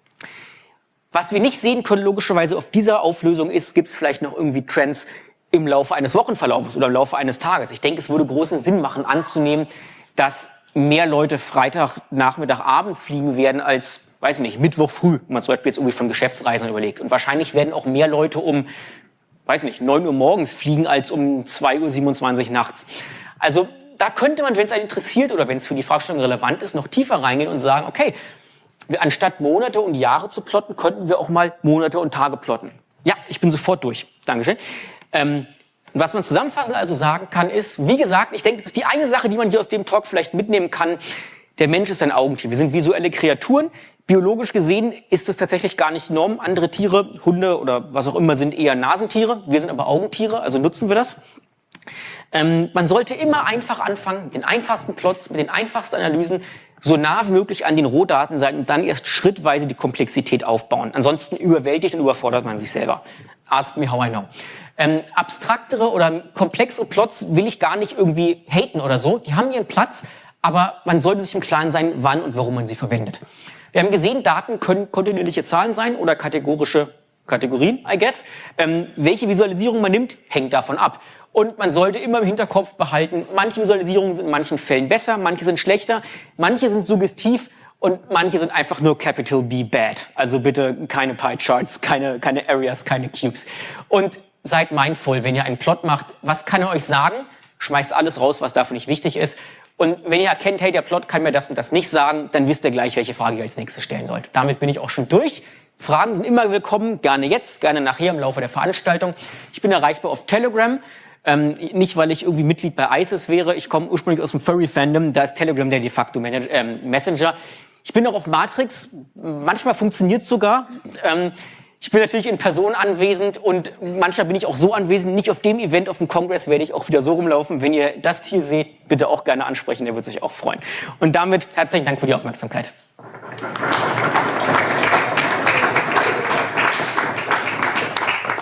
Was wir nicht sehen können, logischerweise auf dieser Auflösung ist, gibt es vielleicht noch irgendwie Trends im Laufe eines Wochenverlaufes oder im Laufe eines Tages. Ich denke, es würde großen Sinn machen, anzunehmen, dass mehr Leute Freitag, Nachmittag, Abend fliegen werden als, weiß ich nicht, Mittwoch früh, wenn man zum Beispiel jetzt irgendwie von Geschäftsreisen überlegt. Und wahrscheinlich werden auch mehr Leute um, weiß ich nicht, 9 Uhr morgens fliegen als um 2:27 Uhr nachts. Also da könnte man, wenn es einen interessiert oder wenn es für die Fragestellung relevant ist, noch tiefer reingehen und sagen, okay, anstatt Monate und Jahre zu plotten, könnten wir auch mal Monate und Tage plotten. Ja, ich bin sofort durch. Dankeschön. Was man zusammenfassend also sagen kann, ist, wie gesagt, ich denke, das ist die eine Sache, die man hier aus dem Talk vielleicht mitnehmen kann. Der Mensch ist ein Augentier. Wir sind visuelle Kreaturen. Biologisch gesehen ist es tatsächlich gar nicht Norm. Andere Tiere, Hunde oder was auch immer, sind eher Nasentiere. Wir sind aber Augentiere, also nutzen wir das. Man sollte immer einfach anfangen, mit den einfachsten Plots, mit den einfachsten Analysen, so nah wie möglich an den Rohdaten sein und dann erst schrittweise die Komplexität aufbauen. Ansonsten überwältigt und überfordert man sich selber. Ask me how I know. Abstraktere oder komplexe Plots will ich gar nicht irgendwie haten oder so. Die haben ihren Platz, aber man sollte sich im Klaren sein, wann und warum man sie verwendet. Wir haben gesehen, Daten können kontinuierliche Zahlen sein oder kategorische Kategorien, I guess. Welche Visualisierung man nimmt, hängt davon ab. Und man sollte immer im Hinterkopf behalten, manche Visualisierungen sind in manchen Fällen besser, manche sind schlechter, manche sind suggestiv und manche sind einfach nur Capital B bad. Also bitte keine Pie-Charts, keine Areas, keine Cubes. Und seid mindful, wenn ihr einen Plot macht, was kann er euch sagen? Schmeißt alles raus, was dafür nicht wichtig ist. Und wenn ihr erkennt, hey, der Plot kann mir das und das nicht sagen, dann wisst ihr gleich, welche Frage ihr als nächstes stellen sollt. Damit bin ich auch schon durch. Fragen sind immer willkommen, gerne jetzt, gerne nachher im Laufe der Veranstaltung. Ich bin erreichbar auf Telegram. Nicht, weil ich irgendwie Mitglied bei ISIS wäre. Ich komme ursprünglich aus dem Furry-Fandom. Da ist Telegram der de facto Messenger. Ich bin auch auf Matrix. Manchmal funktioniert es sogar. Ich bin natürlich in Person anwesend und manchmal bin ich auch so anwesend. Nicht auf dem Event, auf dem Kongress werde ich auch wieder so rumlaufen. Wenn ihr das Tier seht, bitte auch gerne ansprechen. Der wird sich auch freuen. Und damit herzlichen Dank für die Aufmerksamkeit.